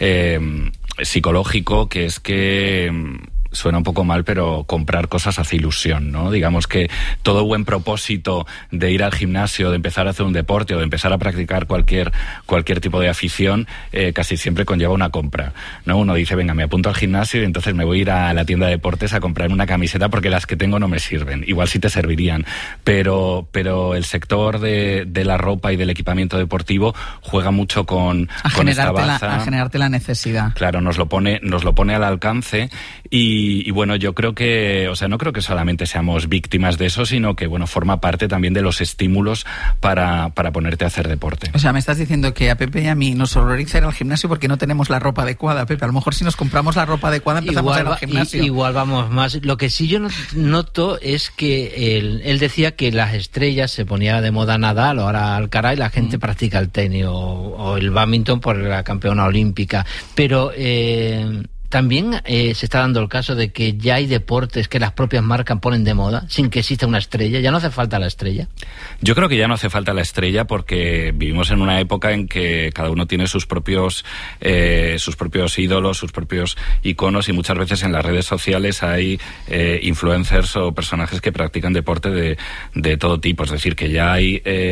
Speaker 19: eh, psicológico que es que suena un poco mal, pero comprar cosas hace ilusión, ¿no? Digamos que todo buen propósito de ir al gimnasio, de empezar a hacer un deporte o de empezar a practicar cualquier cualquier tipo de afición, eh, casi siempre conlleva una compra, ¿no? Uno dice, venga, me apunto al gimnasio y entonces me voy a ir a la tienda de deportes a comprar una camiseta porque las que tengo no me sirven. Igual sí te servirían, pero pero el sector de, de la ropa y del equipamiento deportivo juega mucho con,
Speaker 2: a
Speaker 19: con esta
Speaker 2: generarte
Speaker 19: baza.
Speaker 2: La, a generarte la necesidad.
Speaker 19: Claro, nos lo pone nos lo pone al alcance y Y, y bueno, yo creo que, o sea, no creo que solamente seamos víctimas de eso, sino que, bueno, forma parte también de los estímulos para, para ponerte a hacer deporte.
Speaker 2: O sea, me estás diciendo que a Pepe y a mí nos horroriza ir al gimnasio porque no tenemos la ropa adecuada, Pepe. A lo mejor si nos compramos la ropa adecuada empezamos igual, a ir al gimnasio.
Speaker 14: Igual vamos más. Lo que sí yo noto es que él, él decía que las estrellas se ponía de moda Nadal o ahora Alcaraz y la gente mm. practica el tenis o, o el badminton por la campeona olímpica. Pero Eh, también eh, se está dando el caso de que ya hay deportes que las propias marcas ponen de moda sin que exista una estrella. ¿Ya no hace falta la estrella?
Speaker 19: Yo creo que ya no hace falta la estrella porque vivimos en una época en que cada uno tiene sus propios eh, sus propios ídolos, sus propios iconos y muchas veces en las redes sociales hay eh, influencers o personajes que practican deporte de, de todo tipo. Es decir, que ya hay... Eh,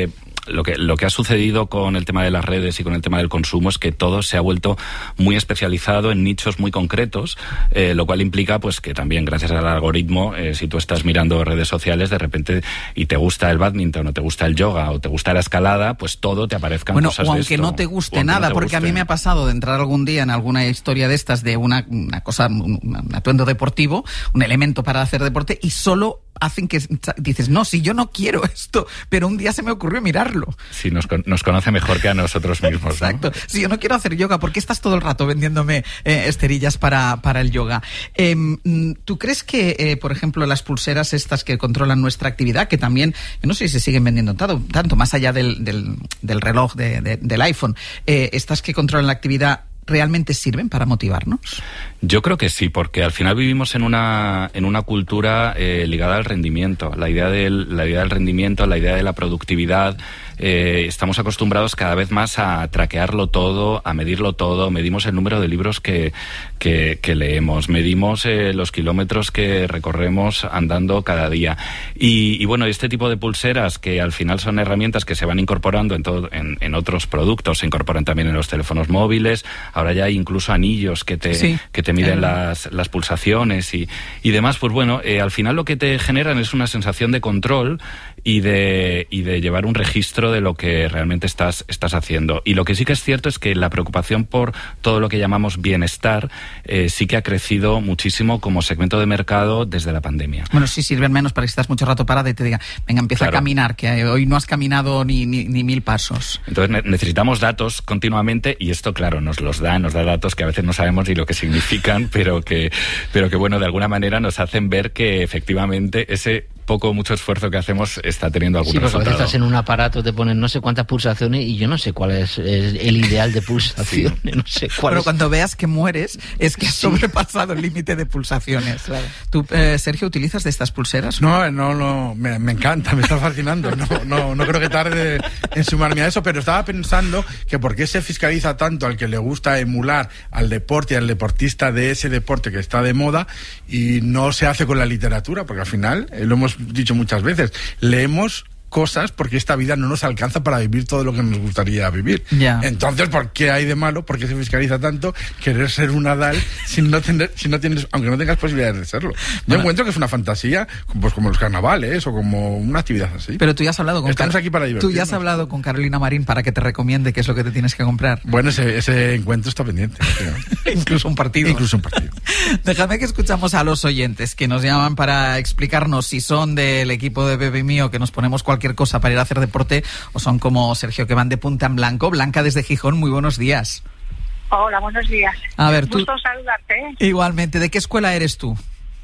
Speaker 19: lo que lo que ha sucedido con el tema de las redes y con el tema del consumo es que todo se ha vuelto muy especializado en nichos muy concretos, eh, lo cual implica pues que también gracias al algoritmo, eh, si tú estás mirando redes sociales de repente y te gusta el badminton o te gusta el yoga o te gusta la escalada, pues todo te aparezcan
Speaker 2: bueno,
Speaker 19: cosas
Speaker 2: o
Speaker 19: de
Speaker 2: aunque
Speaker 19: esto.
Speaker 2: no te guste
Speaker 19: aunque
Speaker 2: nada,
Speaker 19: no te
Speaker 2: porque
Speaker 19: guste.
Speaker 2: a mí me ha pasado de entrar algún día en alguna historia de estas de una, una cosa, un, un atuendo deportivo, un elemento para hacer deporte y solo hacen que dices, no, si yo no quiero esto, pero un día se me ocurrió mirarlo.
Speaker 19: Sí, nos, nos conoce mejor que a nosotros mismos, ¿no?
Speaker 2: Exacto. Si yo no quiero hacer yoga, ¿por qué estás todo el rato vendiéndome eh, esterillas para, para el yoga? Eh, ¿Tú crees que, eh, por ejemplo, las pulseras estas que controlan nuestra actividad, que también, yo no sé si se siguen vendiendo tanto, tanto más allá del, del, del reloj de, de, del iPhone, eh, estas que controlan la actividad, ¿realmente sirven para motivarnos?
Speaker 19: Yo creo que sí, porque al final vivimos en una en una cultura eh, ligada al rendimiento, la idea del la idea del rendimiento, la idea de la productividad. Eh, estamos acostumbrados cada vez más a traquearlo todo, a medirlo todo. Medimos el número de libros que que, que leemos, medimos eh, los kilómetros que recorremos andando cada día. Y, y bueno, este tipo de pulseras que al final son herramientas que se van incorporando en todo en, en otros productos, se incorporan también en los teléfonos móviles. Ahora ya hay incluso anillos que te sí. que te miden las, las pulsaciones y, y demás. Pues bueno, eh, al final lo que te generan es una sensación de control y de y de llevar un registro de lo que realmente estás estás haciendo. Y lo que sí que es cierto es que la preocupación por todo lo que llamamos bienestar eh, sí que ha crecido muchísimo como segmento de mercado desde la pandemia.
Speaker 2: Bueno, sí sirve al menos para que estás mucho rato parada y te diga, venga, empieza claro. a caminar, que hoy no has caminado ni, ni, ni mil pasos.
Speaker 19: Entonces ne- necesitamos datos continuamente y esto, claro, nos los da, nos da datos que a veces no sabemos ni lo que significan, pero que, pero que bueno, de alguna manera nos hacen ver que efectivamente ese poco o mucho esfuerzo que hacemos está teniendo algún
Speaker 14: sí,
Speaker 19: resultado.
Speaker 14: Sí, porque a veces estás en un aparato, te ponen no sé cuántas pulsaciones y yo no sé cuál es el ideal de pulsaciones, sí. no sé cuál
Speaker 2: Pero
Speaker 14: es.
Speaker 2: cuando veas que mueres, es que has sobrepasado el límite de pulsaciones. Claro. ¿Tú, eh, Sergio, utilizas de estas pulseras?
Speaker 13: No, no, no, me, me encanta, me está fascinando. No, no, no creo que tarde en sumarme a eso, pero estaba pensando que por qué se fiscaliza tanto al que le gusta emular al deporte y al deportista de ese deporte que está de moda y no se hace con la literatura, porque al final, eh, lo hemos dicho muchas veces, leemos cosas porque esta vida no nos alcanza para vivir todo lo que nos gustaría vivir.
Speaker 2: Ya.
Speaker 13: Entonces, ¿por qué hay de malo? ¿Por qué se fiscaliza tanto querer ser un Nadal sin no tener, si no tienes, aunque no tengas posibilidades de serlo? Yo bueno, encuentro que es una fantasía, pues como los carnavales o como una actividad así.
Speaker 2: Pero tú ya has hablado con
Speaker 13: Estamos Car- aquí para divertirnos.
Speaker 2: Tú ya has hablado con Carolina Marín para que te recomiende qué es lo que te tienes que comprar.
Speaker 13: Bueno, ese, ese encuentro está pendiente.
Speaker 2: Incluso un partido.
Speaker 13: Incluso un partido.
Speaker 2: Déjame que escuchamos a los oyentes que nos llaman para explicarnos si son del equipo de Bebe Mío, que nos ponemos cualquier cosa para ir a hacer deporte, o son como Sergio, que van de punta en blanco. Blanca desde Gijón, muy buenos días.
Speaker 20: Hola, buenos días.
Speaker 2: A ver, tú...
Speaker 20: Gusto saludarte. ¿eh?
Speaker 2: Igualmente, ¿de qué escuela eres tú?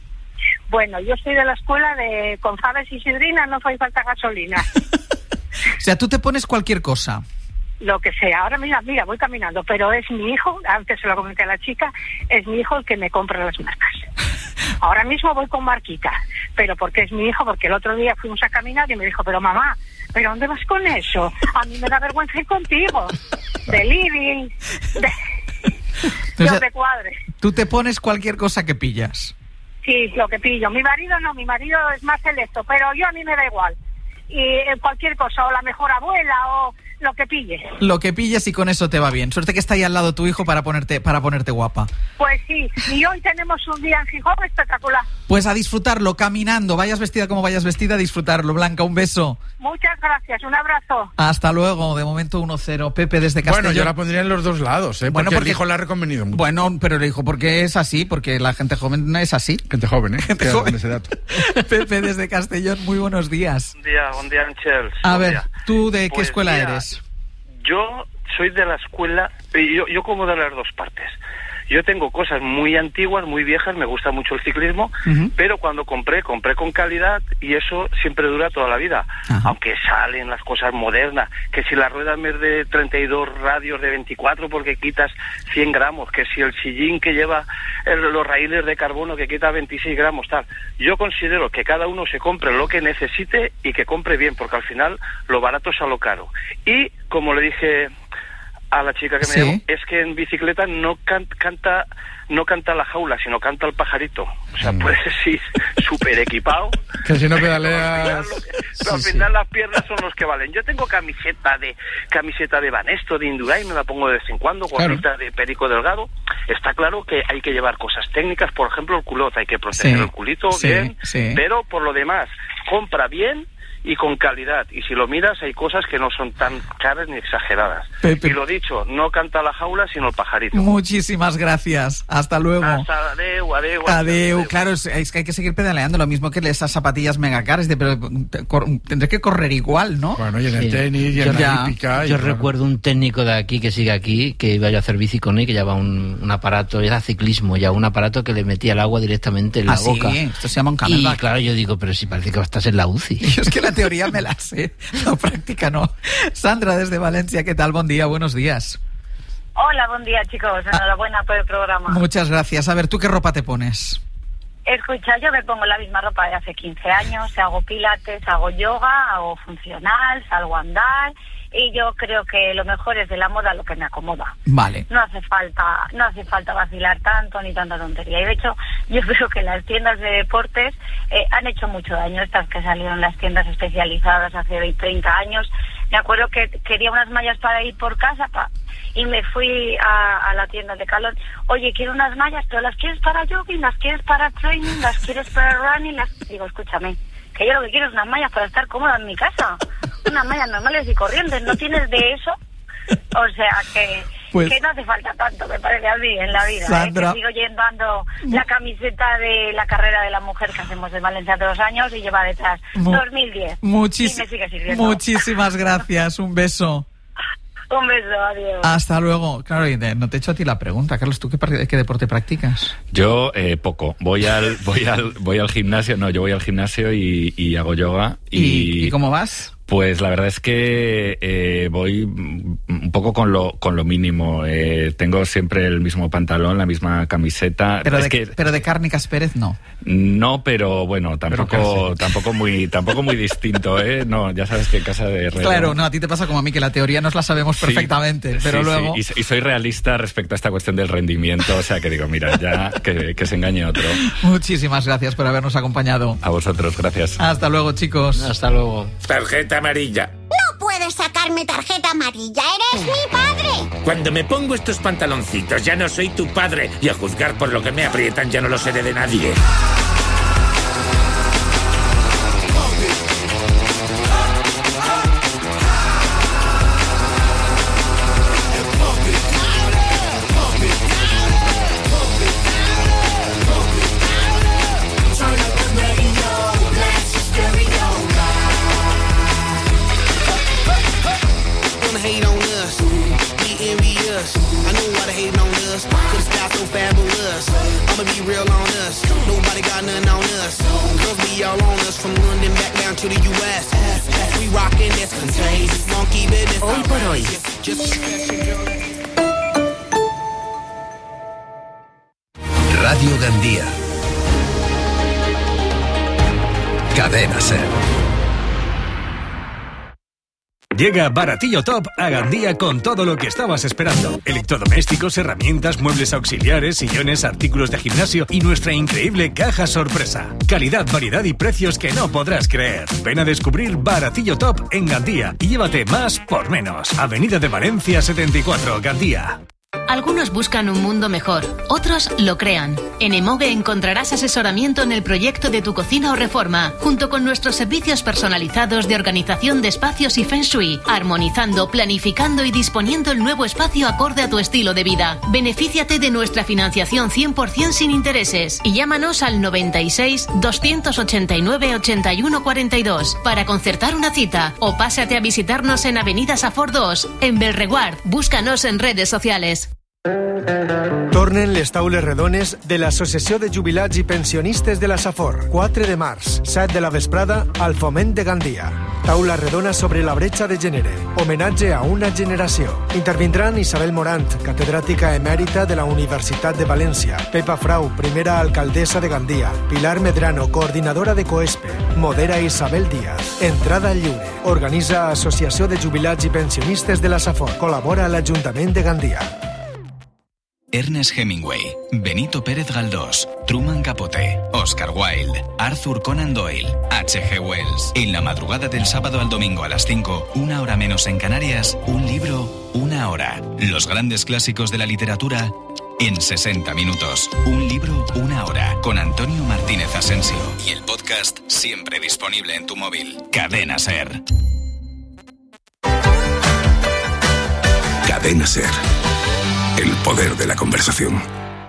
Speaker 20: Bueno, yo soy de la escuela de con faves y sidrina no hace falta gasolina.
Speaker 2: O sea, tú te pones cualquier cosa.
Speaker 20: Lo que sea. Ahora mira, mira, voy caminando, pero es mi hijo, antes se lo comenté a la chica, es mi hijo el que me compra las marcas. Ahora mismo voy con marquita, pero porque es mi hijo, porque el otro día fuimos a caminar y me dijo, pero mamá, ¿pero dónde vas con eso? A mí me da vergüenza ir contigo. De living, de...
Speaker 2: O sea,
Speaker 20: de cuadre.
Speaker 2: Tú te pones cualquier cosa que pillas.
Speaker 20: Sí, lo que pillo. Mi marido no, mi marido es más selecto, pero yo a mí me da igual. Y eh, cualquier cosa, o la mejor abuela, o lo que pilles.
Speaker 2: Lo que pilles y con eso te va bien. Suerte que está ahí al lado tu hijo para ponerte para ponerte guapa.
Speaker 20: Pues sí, y hoy tenemos un día en Gijón espectacular.
Speaker 2: Pues a disfrutarlo, caminando, vayas vestida como vayas vestida, a disfrutarlo. Blanca, un beso.
Speaker 20: Muchas gracias, un abrazo.
Speaker 2: Hasta luego, de momento uno cero. Pepe desde Castellón.
Speaker 13: Bueno, yo la pondría en los dos lados, ¿eh?
Speaker 2: Bueno,
Speaker 13: porque,
Speaker 2: porque
Speaker 13: el hijo la ha reconvenido mucho.
Speaker 2: Bueno, pero el hijo, porque es así, porque la gente joven es así.
Speaker 13: Gente joven, ¿eh?
Speaker 2: Gente joven. Ese dato. Pepe desde Castellón, muy buenos días.
Speaker 21: Buen día, buen día, Ángel.
Speaker 2: A
Speaker 21: buen
Speaker 2: ver,
Speaker 21: día.
Speaker 2: ¿tú de
Speaker 21: pues
Speaker 2: qué escuela
Speaker 21: mira,
Speaker 2: eres?
Speaker 21: Yo soy de la escuela, yo, yo como de las dos partes. Yo tengo cosas muy antiguas, muy viejas, me gusta mucho el ciclismo, uh-huh. pero cuando compré, compré con calidad y eso siempre dura toda la vida. Uh-huh. Aunque salen las cosas modernas, que si la rueda en vez de treinta y dos radios de veinticuatro porque quitas cien gramos, que si el sillín que lleva el, los raíles de carbono que quita veintiséis gramos, tal. Yo considero que cada uno se compre lo que necesite y que compre bien, porque al final lo barato es a lo caro. Y, como le dije a la chica que me
Speaker 2: Sí.
Speaker 21: llamó, es que en bicicleta no can- canta no canta la jaula, sino canta el pajarito. O sea, puedes ir súper equipado.
Speaker 13: Que si no pedaleas...
Speaker 21: Pero al final las piernas son los que valen. Yo tengo camiseta de camiseta de Banesto, de Indurain, me la pongo de vez en cuando, gorrita de Perico Delgado. Está claro que hay que llevar cosas técnicas, por ejemplo el culot, hay que proteger
Speaker 2: Sí,
Speaker 21: el culito
Speaker 2: sí,
Speaker 21: bien,
Speaker 2: sí.
Speaker 21: pero por lo demás, compra bien y con calidad. Y si lo miras, hay cosas que no son tan caras ni exageradas.
Speaker 2: Pepe.
Speaker 21: Y lo dicho, no canta la jaula, sino el pajarito.
Speaker 2: Muchísimas gracias. Hasta luego.
Speaker 21: Hasta adeu, adeu.
Speaker 2: Adeu, claro, es, es que hay que seguir pedaleando, lo mismo que esas zapatillas mega caras, de, pero cor, tendré que correr igual, ¿no?
Speaker 13: Bueno, y en el
Speaker 14: Sí.
Speaker 13: tenis, y
Speaker 14: Yo,
Speaker 13: en la hípica.
Speaker 14: yo
Speaker 13: y claro.
Speaker 14: recuerdo un técnico de aquí que sigue aquí, que iba yo a hacer bici con él, que llevaba un, un aparato, era ciclismo ya, un aparato que le metía el agua directamente en la
Speaker 2: Ah, sí,
Speaker 14: boca.
Speaker 2: esto se llama un
Speaker 14: Y
Speaker 2: camelback.
Speaker 14: claro, yo digo, pero si parece que estás en la U C I.
Speaker 2: Yo es que la teoría me la sé, la práctica no. Sandra desde Valencia, ¿qué tal? Buen día, buenos días.
Speaker 1: Hola, buen día, chicos. Enhorabuena por el programa.
Speaker 2: Muchas gracias. A ver, ¿tú qué ropa te pones?
Speaker 1: Escucha, yo me pongo la misma ropa de hace quince años, hago pilates, hago yoga, hago funcional, salgo a andar y yo creo que lo mejor es de la moda lo que me acomoda.
Speaker 2: Vale.
Speaker 1: No hace falta, no hace falta vacilar tanto ni tanta tontería. Y de hecho, yo creo que las tiendas de deportes eh, han hecho mucho daño. Estas que salieron las tiendas especializadas hace veinte, treinta años. Me acuerdo que quería unas mallas para ir por casa pa, y me fui a, a la tienda de Calón. Oye, quiero unas mallas, pero las quieres para jogging, las quieres para training, las quieres para running. Las... Digo, escúchame, que yo lo que quiero es unas mallas para estar cómoda en mi casa. Unas mallas normales y corrientes. ¿No tienes de eso? O sea que...
Speaker 2: Pues,
Speaker 1: que no hace falta tanto, me parece a mí, en la vida.
Speaker 2: Sandra,
Speaker 1: ¿eh? Que sigo llevando la camiseta de la carrera de la mujer que hacemos en Valencia todos los años y lleva detrás
Speaker 2: Mu-
Speaker 1: dos mil diez.
Speaker 2: muchis-
Speaker 1: Y me sigue sirviendo.
Speaker 2: muchísimas gracias, un beso.
Speaker 1: Un beso, adiós.
Speaker 2: Hasta luego. Claro, y de- no te he hecho a ti la pregunta, Carlos, ¿tú qué, par- qué deporte practicas?
Speaker 19: Yo eh, poco. Voy al voy al voy al gimnasio. No, yo voy al gimnasio y, y hago yoga.
Speaker 2: ¿Y, ¿y cómo vas?
Speaker 19: Pues la verdad es que eh, voy un poco con lo con lo mínimo. Eh, tengo siempre el mismo pantalón, la misma camiseta.
Speaker 2: Pero,
Speaker 19: es
Speaker 2: de,
Speaker 19: que
Speaker 2: pero de Cárnicas Pérez no.
Speaker 19: no, pero bueno, tampoco tampoco muy tampoco muy distinto, ¿eh? No, ya sabes que en casa de Herrero...
Speaker 2: Claro, no, a ti te pasa como a mí, que la teoría nos la sabemos
Speaker 19: Sí,
Speaker 2: perfectamente, pero
Speaker 19: sí,
Speaker 2: luego...
Speaker 19: sí. Y, y soy realista respecto a esta cuestión del rendimiento, o sea que digo, mira, ya que, que se engañe otro.
Speaker 2: Muchísimas gracias por habernos acompañado.
Speaker 19: A vosotros, gracias.
Speaker 2: Hasta luego, chicos.
Speaker 14: Hasta luego.
Speaker 22: Tarjeta amarilla.
Speaker 23: No puedes sacarme tarjeta amarilla, eres mi padre.
Speaker 22: Cuando me pongo estos pantaloncitos ya no soy tu padre y a juzgar por lo que me aprietan ya no lo seré de nadie.
Speaker 24: Hate on us, be envious. I know why they hating on us, cause the sky's so fabulous. I'ma be real on us, nobody got nothing on us. Girls be all on us, from London back down to the U S. We rockin' this contagious, monkey business.
Speaker 12: Hoy por hoy.
Speaker 25: Radio Gandía. Cadena Ser.
Speaker 26: Llega Baratillo Top a Gandía con todo lo que estabas esperando. Electrodomésticos, herramientas, muebles auxiliares, sillones, artículos de gimnasio y nuestra increíble caja sorpresa. Calidad, variedad y precios que no podrás creer. Ven a descubrir Baratillo Top en Gandía y llévate más por menos. Avenida de Valencia setenta y cuatro, Gandía.
Speaker 9: Algunos buscan un mundo mejor, otros lo crean. En Emoge encontrarás asesoramiento en el proyecto de tu cocina o reforma, junto con nuestros servicios personalizados de organización de espacios y Feng Shui, armonizando, planificando y disponiendo el nuevo espacio acorde a tu estilo de vida. Benefíciate de nuestra financiación cien por ciento sin intereses y llámanos al noventa y seis, doscientos ochenta y nueve, ochenta y uno cuarenta y dos para concertar una cita o pásate a visitarnos en Avenida Safor dos, en Belreguard. Búscanos en redes sociales.
Speaker 10: Tornen les taules redones de l'Associació de Jubilats i Pensionistes de la Safor. quatre de març, set de la vesprada, al Foment de Gandia. Taula redona sobre la brecha de gènere. Homenatge a una generació. Intervindran Isabel Morant, catedràtica emèrita de la Universitat de València, Pepa Frau, primera alcaldessa de Gandia, Pilar Medrano, coordinadora de COESPE, modera Isabel Díaz. Entrada lliure. Organitza Associació de Jubilats i Pensionistes de la Safor. Col·labora l'Ajuntament de Gandia.
Speaker 4: Ernest Hemingway, Benito Pérez Galdós, Truman Capote, Oscar Wilde, Arthur Conan Doyle, H G Wells. En la madrugada del sábado al domingo a las cinco, una hora menos en Canarias, un libro, una hora. Los grandes clásicos de la literatura en sesenta minutos. Un libro, una hora. Con Antonio Martínez Asensio. Y el podcast siempre disponible en tu móvil. Cadena SER.
Speaker 25: Cadena SER. El poder de la conversación.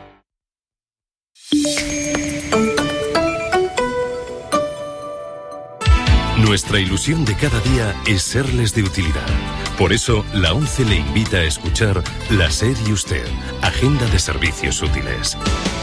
Speaker 25: Nuestra ilusión de cada día es serles de utilidad. Por eso, la ONCE le invita a escuchar La SER y Usted, Agenda de Servicios Útiles.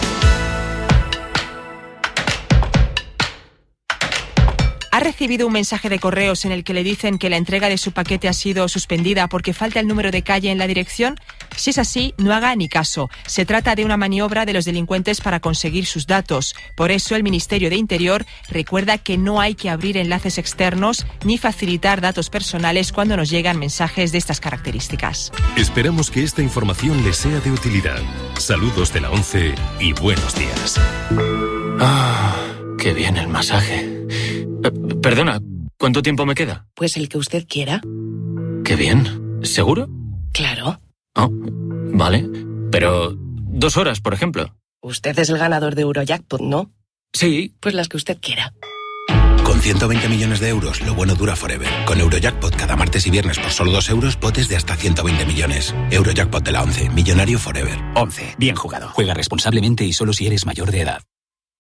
Speaker 5: ¿Ha recibido un mensaje de correos en el que le dicen que la entrega de su paquete ha sido suspendida porque falta el número de calle en la dirección? Si es así, no haga ni caso. Se trata de una maniobra de los delincuentes para conseguir sus datos. Por eso, el Ministerio de Interior recuerda que no hay que abrir enlaces externos ni facilitar datos personales cuando nos llegan mensajes de estas características.
Speaker 25: Esperamos que esta información les sea de utilidad. Saludos de la ONCE y buenos días.
Speaker 6: Ah, qué bien el masaje. Perdona, ¿cuánto tiempo me queda?
Speaker 7: Pues el que usted quiera.
Speaker 6: Qué bien. ¿Seguro?
Speaker 7: Claro.
Speaker 6: Oh, vale. Pero dos horas, por ejemplo.
Speaker 7: Usted es el ganador de Eurojackpot, ¿no?
Speaker 6: Sí.
Speaker 7: Pues las que usted quiera.
Speaker 8: Con ciento veinte millones de euros, lo bueno dura forever. Con Eurojackpot cada martes y viernes por solo dos euros, potes de hasta ciento veinte millones. Eurojackpot de la ONCE. Millonario forever.
Speaker 11: ONCE. Bien jugado. Juega responsablemente y solo si eres mayor de edad.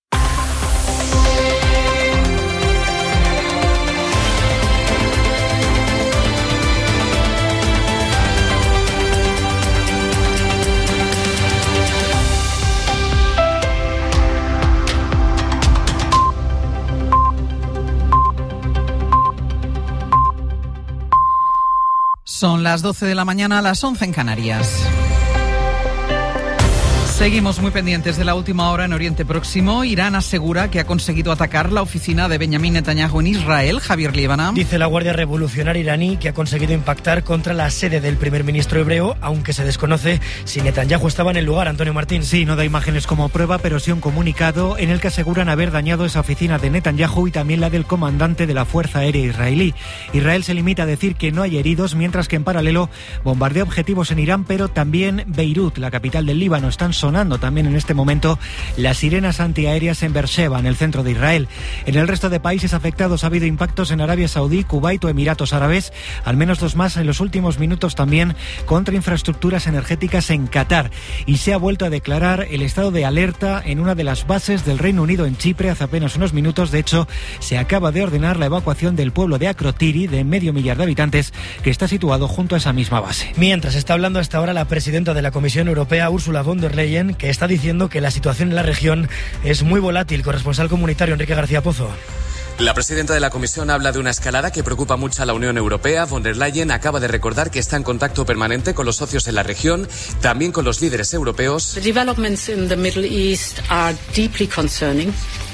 Speaker 2: Son las doce de la mañana, a las once en Canarias. Seguimos muy pendientes de la última hora en Oriente Próximo. Irán asegura que ha conseguido atacar la oficina de Benjamín Netanyahu en Israel. Javier Líbana.
Speaker 27: Dice la Guardia Revolucionaria iraní que ha conseguido impactar contra la sede del primer ministro hebreo, aunque se desconoce si Netanyahu estaba en el lugar. Antonio Martín.
Speaker 28: Sí, no da imágenes como prueba, pero sí un comunicado en el que aseguran haber dañado esa oficina de Netanyahu y también la del comandante de la Fuerza Aérea israelí. Israel se limita a decir que no hay heridos, mientras que en paralelo bombardea objetivos en Irán, pero también Beirut, la capital del Líbano. Están sonando también en este momento las sirenas antiaéreas en Beersheba, en el centro de Israel. En el resto de países afectados ha habido impactos en Arabia Saudí, Kuwait o Emiratos Árabes, al menos dos más en los últimos minutos también contra infraestructuras energéticas en Qatar. Y se ha vuelto a declarar el estado de alerta en una de las bases del Reino Unido en Chipre hace apenas unos minutos. De hecho, se acaba de ordenar la evacuación del pueblo de Akrotiri, de medio millar de habitantes, que está situado junto a esa misma base.
Speaker 27: Mientras está hablando hasta ahora la presidenta de la Comisión Europea, Ursula von der Leyen, que está diciendo que la situación en la región es muy volátil. Corresponsal comunitario Enrique García Pozo.
Speaker 29: La presidenta de la Comisión habla de una escalada que preocupa mucho a la Unión Europea. Von der Leyen acaba de recordar que está en contacto permanente con los socios en la región, también con los líderes europeos.
Speaker 30: The developments in the Middle East are deeply concerning.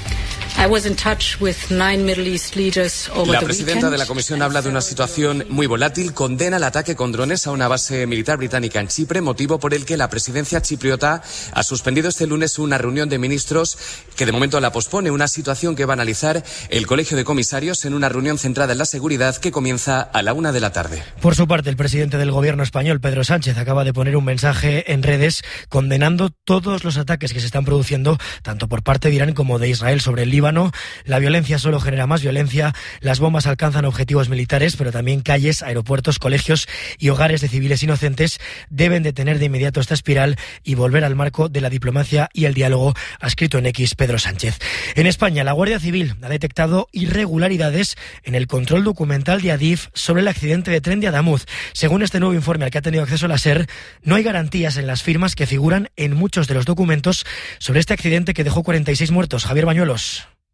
Speaker 30: I was in touch with nine Middle East leaders over
Speaker 29: La
Speaker 30: the
Speaker 29: presidenta
Speaker 30: weekend.
Speaker 29: de la Comisión habla de una situación muy volátil, condena el ataque con drones a una base militar británica en Chipre, motivo por el que la presidencia chipriota ha suspendido este lunes una reunión de ministros que de momento la pospone, una situación que va a analizar el Colegio de Comisarios en una reunión centrada en la seguridad que comienza a la una de la tarde.
Speaker 27: Por su parte, el presidente del gobierno español, Pedro Sánchez, acaba de poner un mensaje en redes condenando todos los ataques que se están produciendo, tanto por parte de Irán como de Israel sobre el Líbano. La violencia solo genera más violencia, las bombas alcanzan objetivos militares, pero también calles, aeropuertos, colegios y hogares de civiles inocentes. Deben detener de inmediato esta espiral y volver al marco de la diplomacia y el diálogo, ha escrito en X Pedro Sánchez. En España, la Guardia Civil ha detectado irregularidades en el control documental de Adif sobre el accidente de tren de Adamuz. Según este nuevo informe al que ha tenido acceso la SER, no hay garantías en las firmas que figuran en muchos de los documentos sobre este accidente que dejó cuarenta y seis muertos. Javier Bañuelos.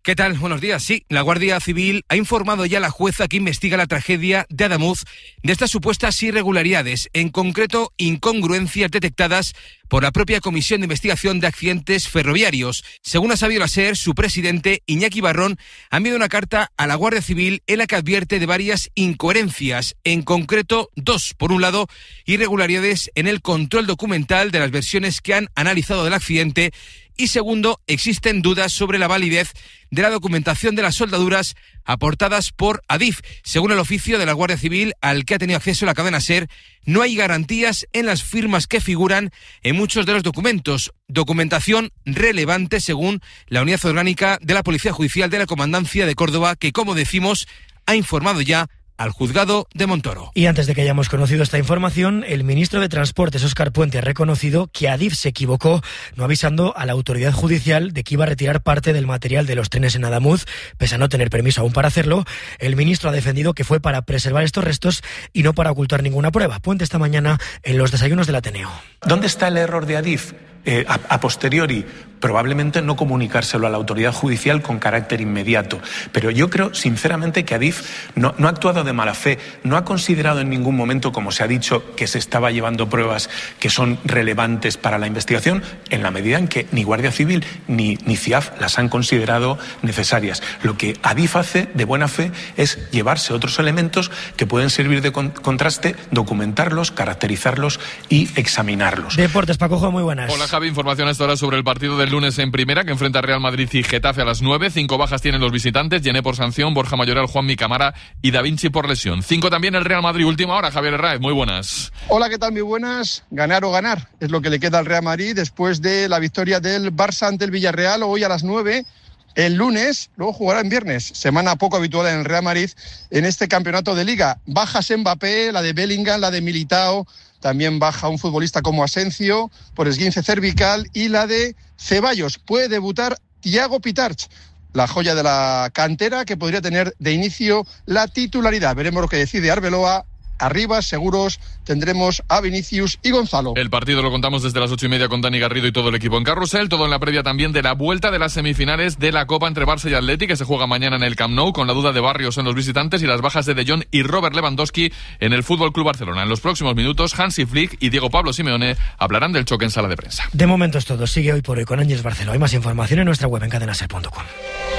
Speaker 1: ¿Qué tal? Buenos días. Sí, la Guardia Civil ha informado ya a la jueza que investiga la tragedia de Adamuz de estas supuestas irregularidades, en concreto incongruencias detectadas por la propia Comisión de Investigación de Accidentes Ferroviarios. Según ha sabido la SER, su presidente, Iñaki Barrón, ha enviado una carta a la Guardia Civil en la que advierte de varias incoherencias, en concreto dos. Por un lado, irregularidades en el control documental de las versiones que han analizado del accidente, y segundo, existen dudas sobre la validez de la documentación de las soldaduras aportadas por Adif. Según el oficio de la Guardia Civil al que ha tenido acceso la cadena SER, no hay garantías en las firmas que figuran en muchos de los documentos. Documentación relevante según la Unidad Orgánica de la Policía Judicial de la Comandancia de Córdoba, que, como decimos, ha informado ya al juzgado de Montoro.
Speaker 27: Y antes de que hayamos conocido esta información, el ministro de Transportes, Óscar Puente, ha reconocido que Adif se equivocó no avisando a la autoridad judicial de que iba a retirar parte del material de los trenes en Adamuz, pese a no tener permiso aún para hacerlo. El ministro ha defendido que fue para preservar estos restos y no para ocultar ninguna prueba. Puente esta mañana en los desayunos del Ateneo.
Speaker 3: ¿Dónde está el error de Adif? Eh, a, a posteriori, probablemente no comunicárselo a la autoridad judicial con carácter inmediato. Pero yo creo, sinceramente, que Adif no, no ha actuado de mala fe, no ha considerado en ningún momento, como se ha dicho, que se estaba llevando pruebas que son relevantes para la investigación, en la medida en que ni Guardia Civil ni, ni C I A F las han considerado necesarias. Lo que Adif hace de buena fe es llevarse otros elementos que pueden servir de con, contraste, documentarlos, caracterizarlos y examinarlos.
Speaker 27: Deportes, Paco, muy buenas.
Speaker 13: Hola, Javi, información a esta hora sobre el partido del lunes en Primera, que enfrenta a Real Madrid y Getafe a las nueve. Cinco bajas tienen los visitantes: Yené por sanción, Borja Mayoral, Juanmi Camara y Da Vinci por lesión. Cinco también el Real Madrid. Última hora, Javier Herráez, muy buenas.
Speaker 15: Hola, ¿qué tal? Muy buenas. Ganar o ganar es lo que le queda al Real Madrid después de la victoria del Barça ante el Villarreal hoy a las nueve. El lunes, luego jugará en viernes, semana poco habitual en el Real Madrid en este campeonato de Liga. Bajas Mbappé, la de Bellingham, la de Militao, también baja un futbolista como Asensio por esguince cervical, y la de Ceballos. Puede debutar Thiago Pitarch, la joya de la cantera, que podría tener de inicio la titularidad. Veremos lo que decide Arbeloa. Arriba, seguros, tendremos a Vinicius y Gonzalo.
Speaker 13: El partido lo contamos desde las ocho y media con Dani Garrido y todo el equipo en Carrusel. Todo en la previa también de la vuelta de las semifinales de la Copa entre Barça y Atleti, que se juega mañana en el Camp Nou, con la duda de Barrios en los visitantes y las bajas de De Jong y Robert Lewandowski en el Fútbol Club Barcelona. En los próximos minutos, Hansi Flick y Diego Pablo Simeone hablarán del choque en sala de prensa.
Speaker 27: De momento es todo. Sigue Hoy por Hoy con Ángeles Barceló. Hay más información en nuestra web en cadena ser punto com.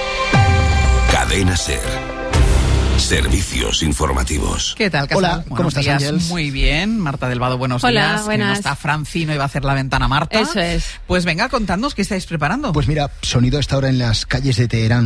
Speaker 25: Cadena Ser. Servicios informativos.
Speaker 2: ¿Qué tal, Casal?
Speaker 16: Hola,
Speaker 2: Buenos
Speaker 16: ¿cómo estás,
Speaker 2: días.
Speaker 16: Ángeles?
Speaker 2: Muy bien. Marta del Vado, buenos
Speaker 17: Hola,
Speaker 2: días.
Speaker 17: buenas.
Speaker 2: Que no está Francino y va a hacer la ventana Marta.
Speaker 17: Eso es.
Speaker 2: Pues venga, contadnos qué estáis preparando.
Speaker 16: Pues mira, sonido hasta ahora en las calles de Teherán.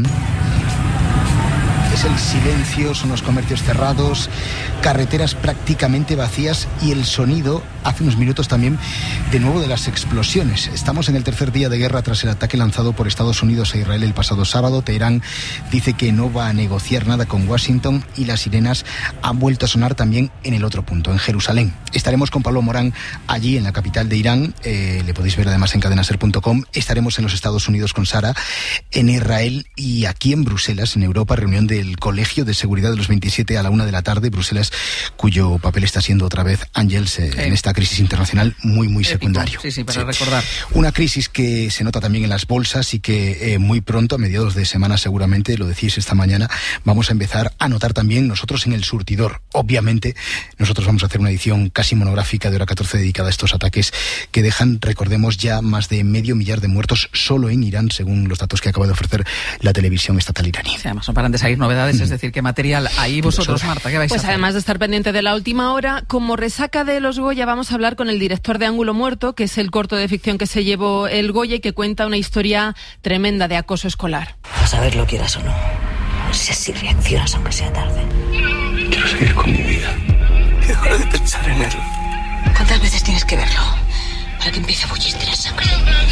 Speaker 16: Es el silencio, son los comercios cerrados, carreteras prácticamente vacías y el sonido, hace unos minutos también, de nuevo de las explosiones. Estamos en el tercer día de guerra tras el ataque lanzado por Estados Unidos a Israel el pasado sábado. Teherán dice que no va a negociar nada con Washington y las sirenas han vuelto a sonar también en el otro punto, en Jerusalén. Estaremos con Pablo Morán allí en la capital de Irán, eh, le podéis ver además en cadena ser punto com. Estaremos en los Estados Unidos con Sara, en Israel y aquí en Bruselas, en Europa, reunión del Colegio de Seguridad de los veintisiete a la una de la tarde, Bruselas, cuyo papel está siendo otra vez, Ángels, eh, sí. en esta crisis internacional muy, muy Épico. secundario.
Speaker 2: Sí, sí, para
Speaker 16: sí.
Speaker 2: recordar.
Speaker 16: Una crisis que se nota también en las bolsas y que eh, muy pronto, a mediados de semana seguramente, lo decís esta mañana, vamos a empezar a notar también nosotros en el surtidor. Obviamente, nosotros vamos a hacer una edición casi monográfica de hora catorce dedicada a estos ataques que dejan, recordemos, ya más de medio millar de muertos solo en Irán, según los datos que acaba de ofrecer la televisión estatal iraní.
Speaker 2: Sí, además no paran de salir novedades, es decir, ¿qué material hay vosotros, Marta? ¿Qué vais
Speaker 17: pues
Speaker 2: a hacer?
Speaker 17: Además de estar pendiente de la última hora, como resaca de los Goya, vamos a hablar con el director de Ángulo Muerto, que es el corto de ficción que se llevó el Goya y que cuenta una historia tremenda de acoso escolar.
Speaker 12: A saber lo quieras o no. A ver si así reaccionas aunque sea tarde.
Speaker 18: Quiero seguir con mi vida. Y dejar de pensar en él.
Speaker 12: ¿Cuántas veces tienes que verlo para que empiece a bullirte la sangre?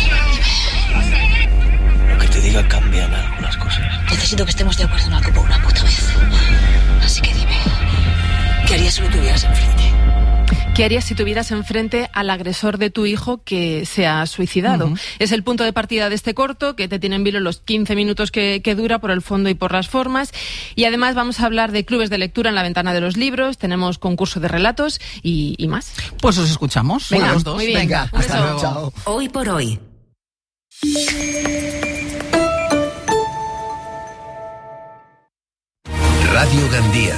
Speaker 18: Lo que te diga cambian algunas cosas.
Speaker 12: Necesito que estemos de acuerdo en algo por una puta vez. Así que dime, ¿qué harías si lo tuvieras enfrente?
Speaker 17: ¿Qué harías si tuvieras enfrente al agresor de tu hijo que se ha suicidado? Uh-huh. Es el punto de partida de este corto, que te tiene en vilo los quince minutos que, que dura por el fondo y por las formas. Y además vamos a hablar de clubes de lectura en la ventana de los libros, tenemos concurso de relatos y, y más.
Speaker 2: Pues os escuchamos.
Speaker 17: Venga,
Speaker 2: los dos.
Speaker 17: Muy bien.
Speaker 2: Venga, hasta luego.
Speaker 12: Chao. Hoy por hoy.
Speaker 9: Radio Gandía.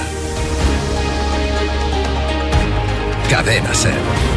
Speaker 9: Cadena SER.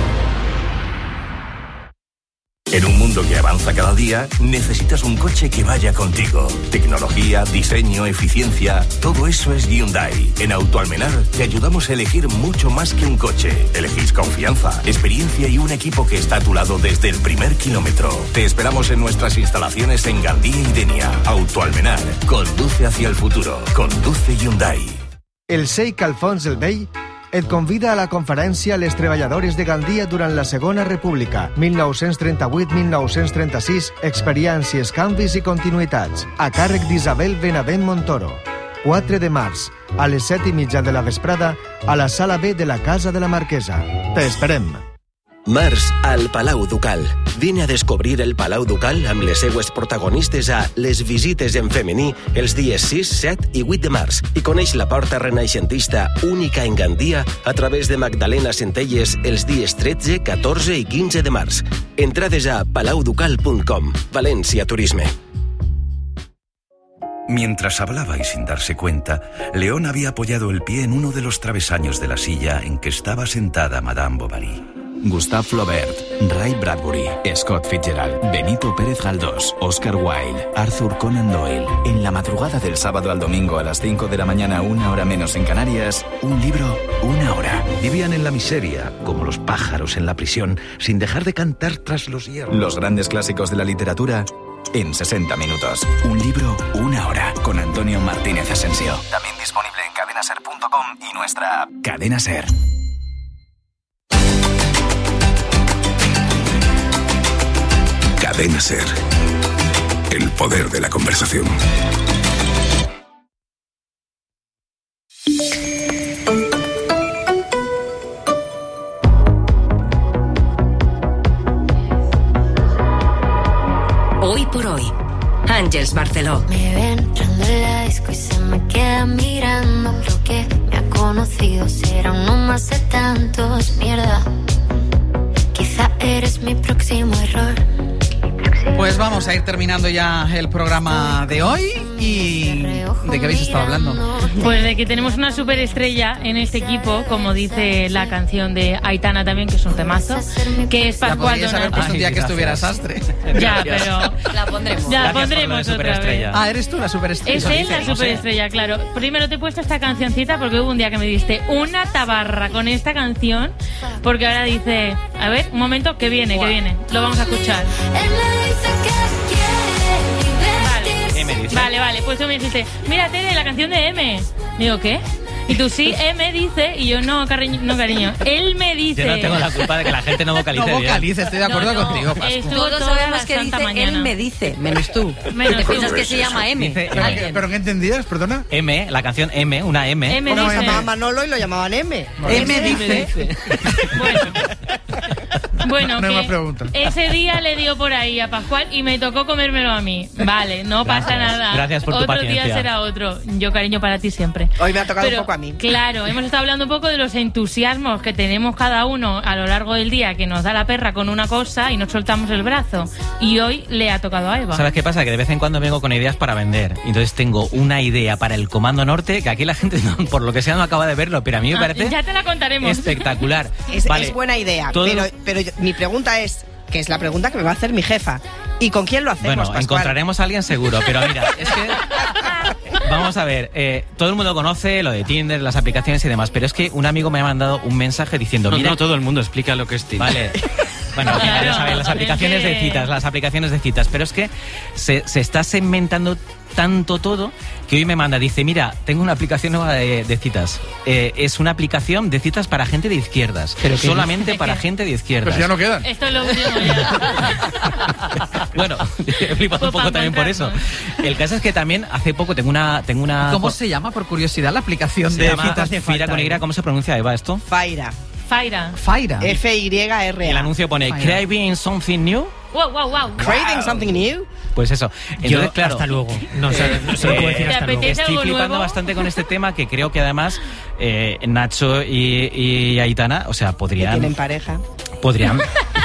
Speaker 9: En un mundo que avanza cada día, necesitas un coche que vaya contigo. Tecnología, diseño, eficiencia, todo eso es Hyundai. En Autoalmenar te ayudamos a elegir mucho más que un coche. Elegís confianza, experiencia y un equipo que está a tu lado desde el primer kilómetro. Te esperamos en nuestras instalaciones en Gandía y Denia. Autoalmenar, conduce hacia el futuro. Conduce Hyundai.
Speaker 10: El Sheikh Alfons el Vell et convida a la conferència Les treballadores de Gandia durant la Segona República, mil nou-cents trenta-vuit a mil nou-cents trenta-sis, experiències, canvis i continuïtats, a càrrec d'Isabel Benavent Montoro. quatre de març, a les set i mitja de la vesprada, a la sala B de la Casa de la Marquesa. Te esperem.
Speaker 14: Març al Palau Ducal. Vine a descobrir el Palau Ducal amb les seues protagonistes a Les visites en femení els dies sis, set i vuit de març i coneix la porta renaixentista única en Gandia a través de Magdalena Centelles els dies tretze, catorze i quinze de març. Entrades a palau ducal punt com. València Turisme.
Speaker 19: Mientras hablaba y sin darse cuenta, León había apoyado el pie en uno de los travesaños de la silla en que estaba sentada Madame Bovary.
Speaker 11: Gustave Flaubert, Ray Bradbury, Scott Fitzgerald, Benito Pérez Galdós, Oscar Wilde, Arthur Conan Doyle. En la madrugada del sábado al domingo a las cinco de la mañana, una hora menos en Canarias, un libro, una hora.
Speaker 9: Vivían en la miseria, como los pájaros en la prisión, sin dejar de cantar tras los hierros.
Speaker 11: Los grandes clásicos de la literatura en sesenta minutos. Un libro, una hora. Con Antonio Martínez Asensio. También disponible en cadena ser punto com y nuestra app Cadena Ser.
Speaker 9: Cadena SER. El poder de la conversación.
Speaker 20: Hoy por hoy, Àngels Barceló.
Speaker 21: Me ven entrando en la disco y se me queda mirando. Creo que me ha conocido, será uno más de tantos. Mierda, quizá eres mi próximo error.
Speaker 2: Pues vamos a ir terminando ya el programa de hoy. ¿Y de qué habéis estado hablando?
Speaker 22: Pues de que tenemos una superestrella en este equipo, como dice la canción de Aitana también, que es un temazo, que es Pascual
Speaker 2: Donat. Ya podrías haber puesto un día que estuviera Sastre.
Speaker 22: Ya, pero
Speaker 23: la pondremos.
Speaker 22: Ya la pondremos otra vez.
Speaker 2: Ah, eres tú la superestrella.
Speaker 22: Es él la superestrella, claro. Primero te he puesto esta cancioncita porque hubo un día que me diste una tabarra con esta canción, porque ahora dice, a ver, un momento, que viene, que viene. Lo vamos a escuchar. Vale, vale, vale, pues tú me dijiste, mira Tere, la canción de M. Digo, ¿qué? Y tú sí, M dice, y yo no, cariño, no, cariño. Él me dice.
Speaker 24: Yo no tengo la culpa de que la gente no vocalice.
Speaker 2: No vocalice, estoy de acuerdo
Speaker 22: no, no,
Speaker 2: contigo, Pascu.
Speaker 23: Todos sabemos que dice, mañana. Él me dice, menos tú. Menos
Speaker 22: tú.
Speaker 23: Piensas que se llama M.
Speaker 24: Dice
Speaker 23: M.
Speaker 24: ¿Pero
Speaker 16: qué entendías, perdona?
Speaker 24: M, la canción M, una M.
Speaker 22: M
Speaker 16: bueno,
Speaker 22: dice.
Speaker 16: llamaba Manolo y lo llamaban M.
Speaker 2: M dice.
Speaker 22: Bueno. Bueno,
Speaker 16: no hay
Speaker 22: que
Speaker 16: más preguntas.
Speaker 22: Ese día le dio por ahí a Pascual y me tocó comérmelo a mí. Vale, no
Speaker 24: Gracias.
Speaker 22: pasa nada.
Speaker 24: Gracias por tu
Speaker 22: Otro
Speaker 24: paciencia.
Speaker 22: día será otro. Yo, cariño, para ti siempre.
Speaker 16: Hoy me ha tocado
Speaker 22: Pero,
Speaker 16: un poco a mí.
Speaker 22: Claro, hemos estado hablando un poco de los entusiasmos que tenemos cada uno a lo largo del día, que nos da la perra con una cosa y nos soltamos el brazo. Y hoy le ha tocado a Eva.
Speaker 24: ¿Sabes qué pasa? Que de vez en cuando vengo con ideas para vender. Entonces tengo una idea para el Comando Norte, que aquí la gente, no, por lo que sea, no acaba de verlo, pero a mí me parece
Speaker 22: ah, ya te la contaremos.
Speaker 24: espectacular.
Speaker 16: Es,
Speaker 24: vale.
Speaker 16: es buena idea,
Speaker 24: Todo...
Speaker 16: pero, pero yo, mi pregunta es, que es la pregunta que me va a hacer mi jefa, ¿y con quién lo hacemos,
Speaker 24: Bueno,
Speaker 16: Pascual?
Speaker 24: encontraremos a alguien seguro, pero mira, es que... Vamos a ver, eh, todo el mundo conoce lo de Tinder, las aplicaciones y demás, pero es que un amigo me ha mandado un mensaje diciendo...
Speaker 6: No,
Speaker 24: mira,
Speaker 6: no todo el mundo explica lo que es Tinder.
Speaker 24: Vale. Bueno,
Speaker 22: Claro,
Speaker 24: ya sabes, las aplicaciones
Speaker 22: es que-
Speaker 24: de citas, las aplicaciones de citas, pero es que se, se está segmentando tanto todo que hoy me manda, dice, mira, tengo una aplicación nueva de, de citas. Eh, es una aplicación de citas para gente de izquierdas,
Speaker 2: ¿Pero qué
Speaker 24: solamente
Speaker 22: dices?
Speaker 24: para
Speaker 22: Es que-
Speaker 24: gente de izquierdas.
Speaker 16: Pues
Speaker 15: Pero si ya no quedan.
Speaker 22: Esto es lo último ya.
Speaker 24: Bueno, he flipado un
Speaker 22: Pues
Speaker 24: poco
Speaker 22: para
Speaker 24: también por eso.
Speaker 22: encontrarnos.
Speaker 24: El caso es que también hace poco tengo una... Tengo una
Speaker 2: ¿Cómo se llama, por curiosidad, la aplicación
Speaker 24: se
Speaker 2: de
Speaker 24: llama
Speaker 2: citas?
Speaker 24: Fira con Y, ¿cómo se pronuncia, Eva, esto?
Speaker 16: Faira.
Speaker 22: Faira.
Speaker 2: Faira.
Speaker 16: F Y R A.
Speaker 24: El anuncio pone,
Speaker 2: Faira.
Speaker 24: craving something new.
Speaker 22: Wow, wow, wow.
Speaker 16: Craving something new.
Speaker 24: Pues eso. Entonces,
Speaker 6: Yo,
Speaker 24: claro,
Speaker 6: hasta luego. No, sé, no se lo puedo decir
Speaker 22: ¿Te
Speaker 6: hasta luego.
Speaker 22: apetece
Speaker 24: estoy
Speaker 22: algo
Speaker 24: flipando
Speaker 22: nuevo?
Speaker 24: bastante con este tema, que creo que además eh, Nacho y, y Aitana, o sea,
Speaker 16: Que
Speaker 24: podrían...
Speaker 16: tienen pareja.
Speaker 24: Podrían...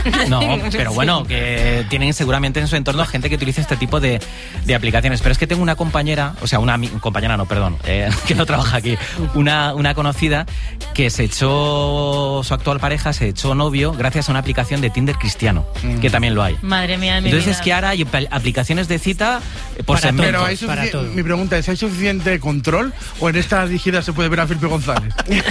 Speaker 24: No, pero bueno, que tienen seguramente en su entorno gente que utiliza este tipo de, de aplicaciones. Pero es que tengo una compañera, o sea, una compañera no, perdón, eh, que no trabaja aquí, una, una conocida que se echó, su actual pareja se echó novio gracias a una aplicación de Tinder cristiano, mm. que también lo hay.
Speaker 22: Madre mía, de mi
Speaker 24: Entonces
Speaker 22: vida.
Speaker 24: es que ahora hay aplicaciones de cita por
Speaker 1: para
Speaker 24: segmentos.
Speaker 1: Pero hay sufici- todo. Mi pregunta es, ¿hay suficiente control o en esta dirigida se puede ver a Felipe González?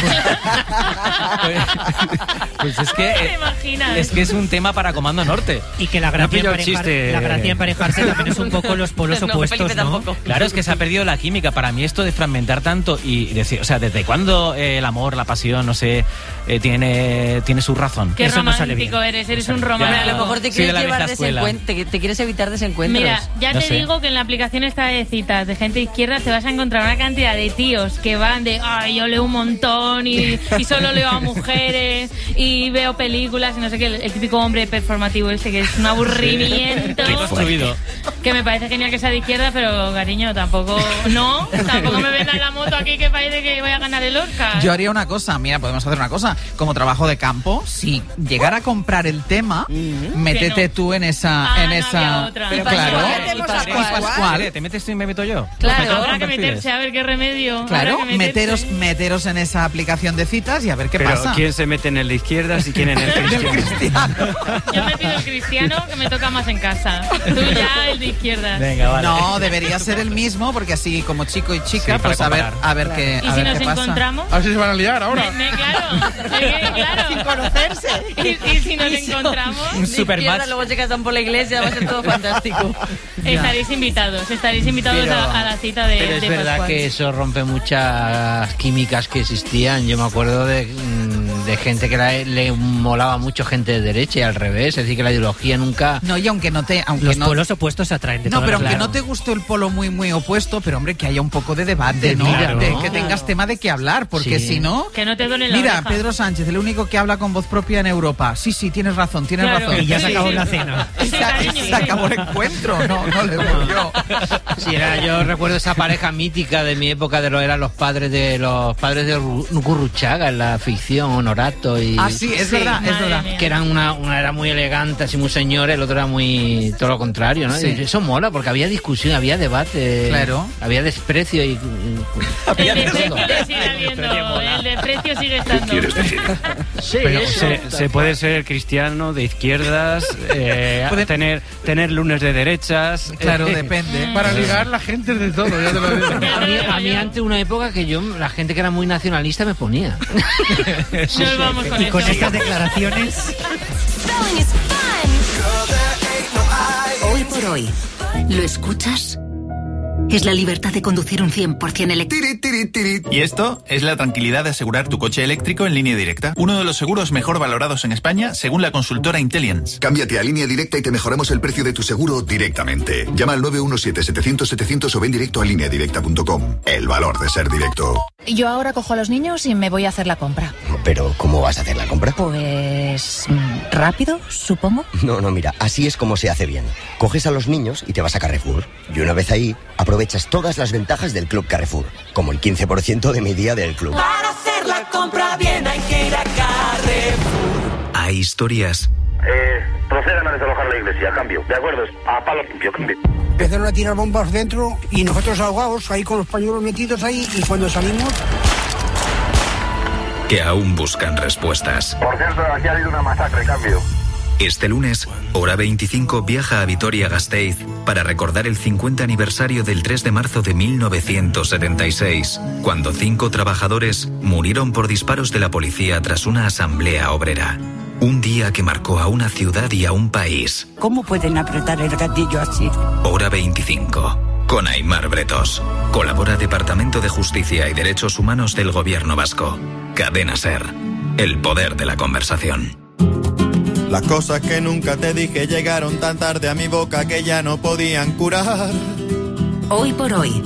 Speaker 24: Pues es que
Speaker 22: ¿Te imaginas?
Speaker 24: es que es un tema para Comando Norte.
Speaker 3: Y que la gracia,
Speaker 24: No
Speaker 3: en, parejar,
Speaker 24: chiste.
Speaker 3: la gracia en parejarse también es un poco los polos
Speaker 24: No,
Speaker 3: opuestos,
Speaker 24: Felipe
Speaker 3: ¿no?
Speaker 24: tampoco. Claro, es que se ha perdido la química. Para mí esto de fragmentar tanto y decir, o sea, ¿desde cuándo eh, el amor, la pasión, no sé, eh, tiene, tiene su razón?
Speaker 22: Qué
Speaker 24: Eso no sale
Speaker 22: romántico
Speaker 24: bien.
Speaker 22: eres, eres un romántico.
Speaker 23: A lo mejor te
Speaker 24: Sí,
Speaker 23: quieres
Speaker 24: de la
Speaker 23: llevar
Speaker 24: vieja escuela.
Speaker 23: desencuent- te, te quieres evitar desencuentros.
Speaker 22: Mira, ya
Speaker 24: No
Speaker 22: te
Speaker 24: sé.
Speaker 22: digo que en la aplicación esta de citas de gente izquierda te vas a encontrar una cantidad de tíos que van de, ay, yo leo un montón y, y solo leo a mujeres y veo películas y no sé qué, el, el típico hombre performativo este que es un aburrimiento.
Speaker 24: Qué construido.
Speaker 22: Que me parece genial que sea de izquierda, pero cariño, tampoco, no, tampoco me vendan la moto aquí que parece que voy a ganar el Oscar.
Speaker 2: Yo haría una cosa, mira, podemos hacer una cosa. Como trabajo de campo, si llegara a comprar el tema, métete
Speaker 22: Que no.
Speaker 2: tú en esa...
Speaker 22: Ah,
Speaker 2: en
Speaker 22: no
Speaker 2: esa
Speaker 22: había otra.
Speaker 2: Pero
Speaker 22: Y Pascual.
Speaker 2: claro,
Speaker 22: Y Pascual.
Speaker 2: y Pascual.
Speaker 24: ¿Te metes tú y me meto yo?
Speaker 22: Claro,
Speaker 24: Pues
Speaker 22: habrá que
Speaker 24: perfiles.
Speaker 22: meterse a ver qué remedio.
Speaker 2: Claro,
Speaker 22: habrá que meterse.
Speaker 2: meteros, meteros en esa aplicación de citas y a ver qué
Speaker 4: Pero
Speaker 2: pasa.
Speaker 4: ¿quién se mete en el de izquierdas y quién en el cristiano?
Speaker 22: Yo me pido el cristiano que me toca más en casa. Tú ya el de izquierda.
Speaker 2: No, debería ser el mismo porque así como chico y chica,
Speaker 24: Sí,
Speaker 2: pues a
Speaker 24: para
Speaker 2: ver,
Speaker 24: comparar.
Speaker 2: a ver qué,
Speaker 22: ¿Y
Speaker 2: a
Speaker 22: si
Speaker 2: ver
Speaker 22: nos
Speaker 2: qué pasa.
Speaker 22: encontramos?
Speaker 1: A ver si se van a liar ahora.
Speaker 22: Me, me- claro, es que, claro.
Speaker 23: Sin conocerse.
Speaker 22: Y, y si nos
Speaker 23: Y eso,
Speaker 22: encontramos,
Speaker 23: de izquierda, luego se casan por la iglesia, va a ser todo fantástico.
Speaker 22: estaréis invitados, estaréis invitados
Speaker 5: Pero-
Speaker 22: a, a la cita de,
Speaker 5: Pero es
Speaker 22: de
Speaker 5: verdad
Speaker 22: Pascual.
Speaker 5: que eso rompe muchas químicas que existían. Yo me acuerdo de, mm, de gente que la- le molaba mucho gente de derecha y al revés. Es decir, que la ideología nunca...
Speaker 2: No, y aunque no te... Aunque
Speaker 3: Los
Speaker 2: no,
Speaker 3: polos opuestos se atraen de
Speaker 2: No,
Speaker 3: todas
Speaker 2: pero
Speaker 3: las
Speaker 2: aunque
Speaker 3: maneras.
Speaker 2: no te guste el polo muy, muy opuesto, pero hombre, que haya un poco de debate,
Speaker 5: De
Speaker 2: ¿no?
Speaker 5: vida,
Speaker 2: De-
Speaker 5: ¿no?
Speaker 2: que tengas tema de qué hablar, porque
Speaker 5: Sí.
Speaker 2: si no...
Speaker 22: Que no te duele la
Speaker 2: Mira,
Speaker 22: oreja.
Speaker 2: Pedro Sánchez, el único que habla con voz propia en Europa. Sí, sí, tienes razón, tienes
Speaker 22: Claro.
Speaker 2: razón.
Speaker 3: Y ya se
Speaker 22: Sí,
Speaker 3: acabó
Speaker 22: sí.
Speaker 3: la cena.
Speaker 22: Sí,
Speaker 2: Se,
Speaker 22: cariño,
Speaker 2: se
Speaker 22: sí.
Speaker 2: acabó el encuentro, no, no le digo yo.
Speaker 5: Sí, era, yo recuerdo esa pareja mítica de mi época, de lo eran los padres de los padres de Ru- Gurruchaga en la ficción, Honorato y...
Speaker 2: Ah, sí, es verdad, es
Speaker 22: Madre
Speaker 2: verdad.
Speaker 22: mía.
Speaker 5: Que eran una, una era muy elegante, así muy señora, el otro era muy todo lo contrario, ¿no?
Speaker 2: Sí.
Speaker 5: Y eso mola, porque había discusión, había debate,
Speaker 2: Claro.
Speaker 5: había desprecio y...
Speaker 22: El
Speaker 2: de
Speaker 22: de
Speaker 2: todo.
Speaker 22: precio sigue habiendo, el de precio sigue estando.
Speaker 5: Sí,
Speaker 4: Pero
Speaker 5: eso.
Speaker 4: se, se puede ser cristiano, de izquierdas, eh,
Speaker 2: Puede-
Speaker 4: tener, tener lunes de derechas.
Speaker 2: Claro,
Speaker 4: eh,
Speaker 2: depende.
Speaker 1: Para ligar la gente es de todo, ya te lo digo.
Speaker 5: A mí, a mí antes una época que yo, la gente que era muy nacionalista me ponía.
Speaker 22: Nos vamos con
Speaker 3: Y con
Speaker 22: eso.
Speaker 3: estas declaraciones...
Speaker 20: Hoy por hoy. ¿Lo escuchas? Es la libertad de conducir un cien por ciento eléctrico.
Speaker 7: Y esto es la tranquilidad de asegurar tu coche eléctrico en Línea Directa, uno de los seguros mejor valorados en España según la consultora Intelliance.
Speaker 8: Cámbiate a Línea Directa y te mejoramos el precio de tu seguro directamente. Llama al nueve uno siete, setecientos, setecientos o ven directo a línea directa punto com. El valor de ser directo.
Speaker 26: Yo ahora cojo a los niños y me voy a hacer la compra.
Speaker 28: Pero, ¿cómo vas a hacer la compra?
Speaker 26: Pues... mm, rápido, supongo.
Speaker 28: No, no, mira, así es como se hace bien. Coges a los niños y te vas a Carrefour. Y una vez ahí, aprovechas todas las ventajas del Club Carrefour. Como el quince por ciento de mi día del club.
Speaker 29: Para hacer la compra bien hay que ir a Carrefour.
Speaker 19: Hay historias
Speaker 30: Eh, procedan a desalojar la iglesia, cambio. De acuerdo, a palo limpio, cambio.
Speaker 31: Empezaron a tirar bombas dentro y nosotros ahogados ahí con los pañuelos metidos ahí y cuando salimos...
Speaker 19: que aún buscan respuestas.
Speaker 30: Por cierto, aquí ha habido una masacre, cambio.
Speaker 19: Este lunes, Hora veinticinco viaja a Vitoria-Gasteiz para recordar el cincuenta aniversario del tres de marzo de mil novecientos setenta y seis, cuando cinco trabajadores murieron por disparos de la policía tras una asamblea obrera. Un día que marcó a una ciudad y a un país.
Speaker 32: ¿Cómo pueden apretar el gatillo así?
Speaker 19: Hora veinticinco, con Aimar Bretos. Colabora Departamento de Justicia y Derechos Humanos del Gobierno Vasco. Cadena SER. El poder de la conversación.
Speaker 33: Las cosas que nunca te dije llegaron tan tarde a mi boca que ya no podían curar.
Speaker 20: Hoy por hoy.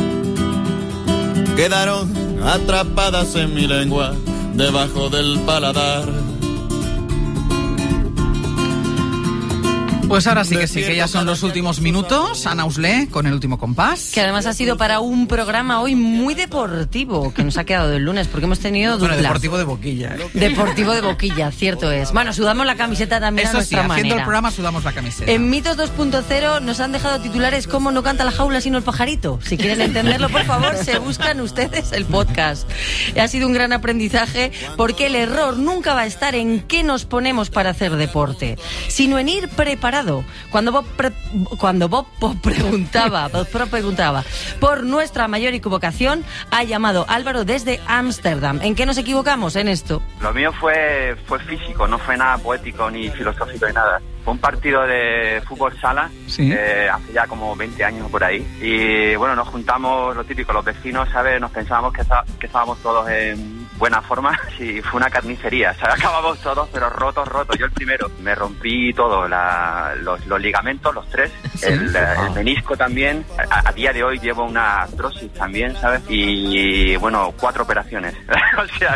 Speaker 33: Quedaron atrapadas en mi lengua, debajo del paladar.
Speaker 2: Pues ahora sí que sí, que ya son los últimos minutos. Ana Usle con el último compás.
Speaker 23: Que además ha sido para un programa hoy muy deportivo, que nos ha quedado del lunes, porque hemos tenido duplas.
Speaker 2: Bueno, deportivo de boquilla. ¿eh?
Speaker 23: Deportivo de boquilla, cierto es. Bueno, sudamos la camiseta también.
Speaker 2: Eso
Speaker 23: a nuestra
Speaker 2: sí, haciendo
Speaker 23: manera.
Speaker 2: el programa sudamos la camiseta.
Speaker 23: En Mitos dos punto cero nos han dejado titulares como no canta la jaula sino el pajarito. Si quieren entenderlo, por favor, se buscan ustedes el podcast. Ha sido un gran aprendizaje porque el error nunca va a estar en qué nos ponemos para hacer deporte, sino en ir preparado. Cuando Bob, pre- cuando Bob, Bob preguntaba, Bob preguntaba por nuestra mayor equivocación, ha llamado Álvaro desde Ámsterdam. ¿En qué nos equivocamos en esto?
Speaker 6: Lo mío fue, fue físico, no fue nada poético ni filosófico ni nada. Fue un partido de fútbol sala,
Speaker 2: ¿sí?
Speaker 6: eh, hace ya como veinte años por ahí. Y bueno, nos juntamos, lo típico, los vecinos, ¿sabes? Nos pensábamos que, está, que estábamos todos en buena forma. Y fue una carnicería, ¿sabes? Acabamos todos, pero rotos, rotos. Yo el primero. Me rompí todo, la, los, los ligamentos, los tres. ¿Sí? El, el menisco también. A, a día de hoy llevo una artrosis también, ¿sabes? Y bueno, cuatro operaciones. O sea,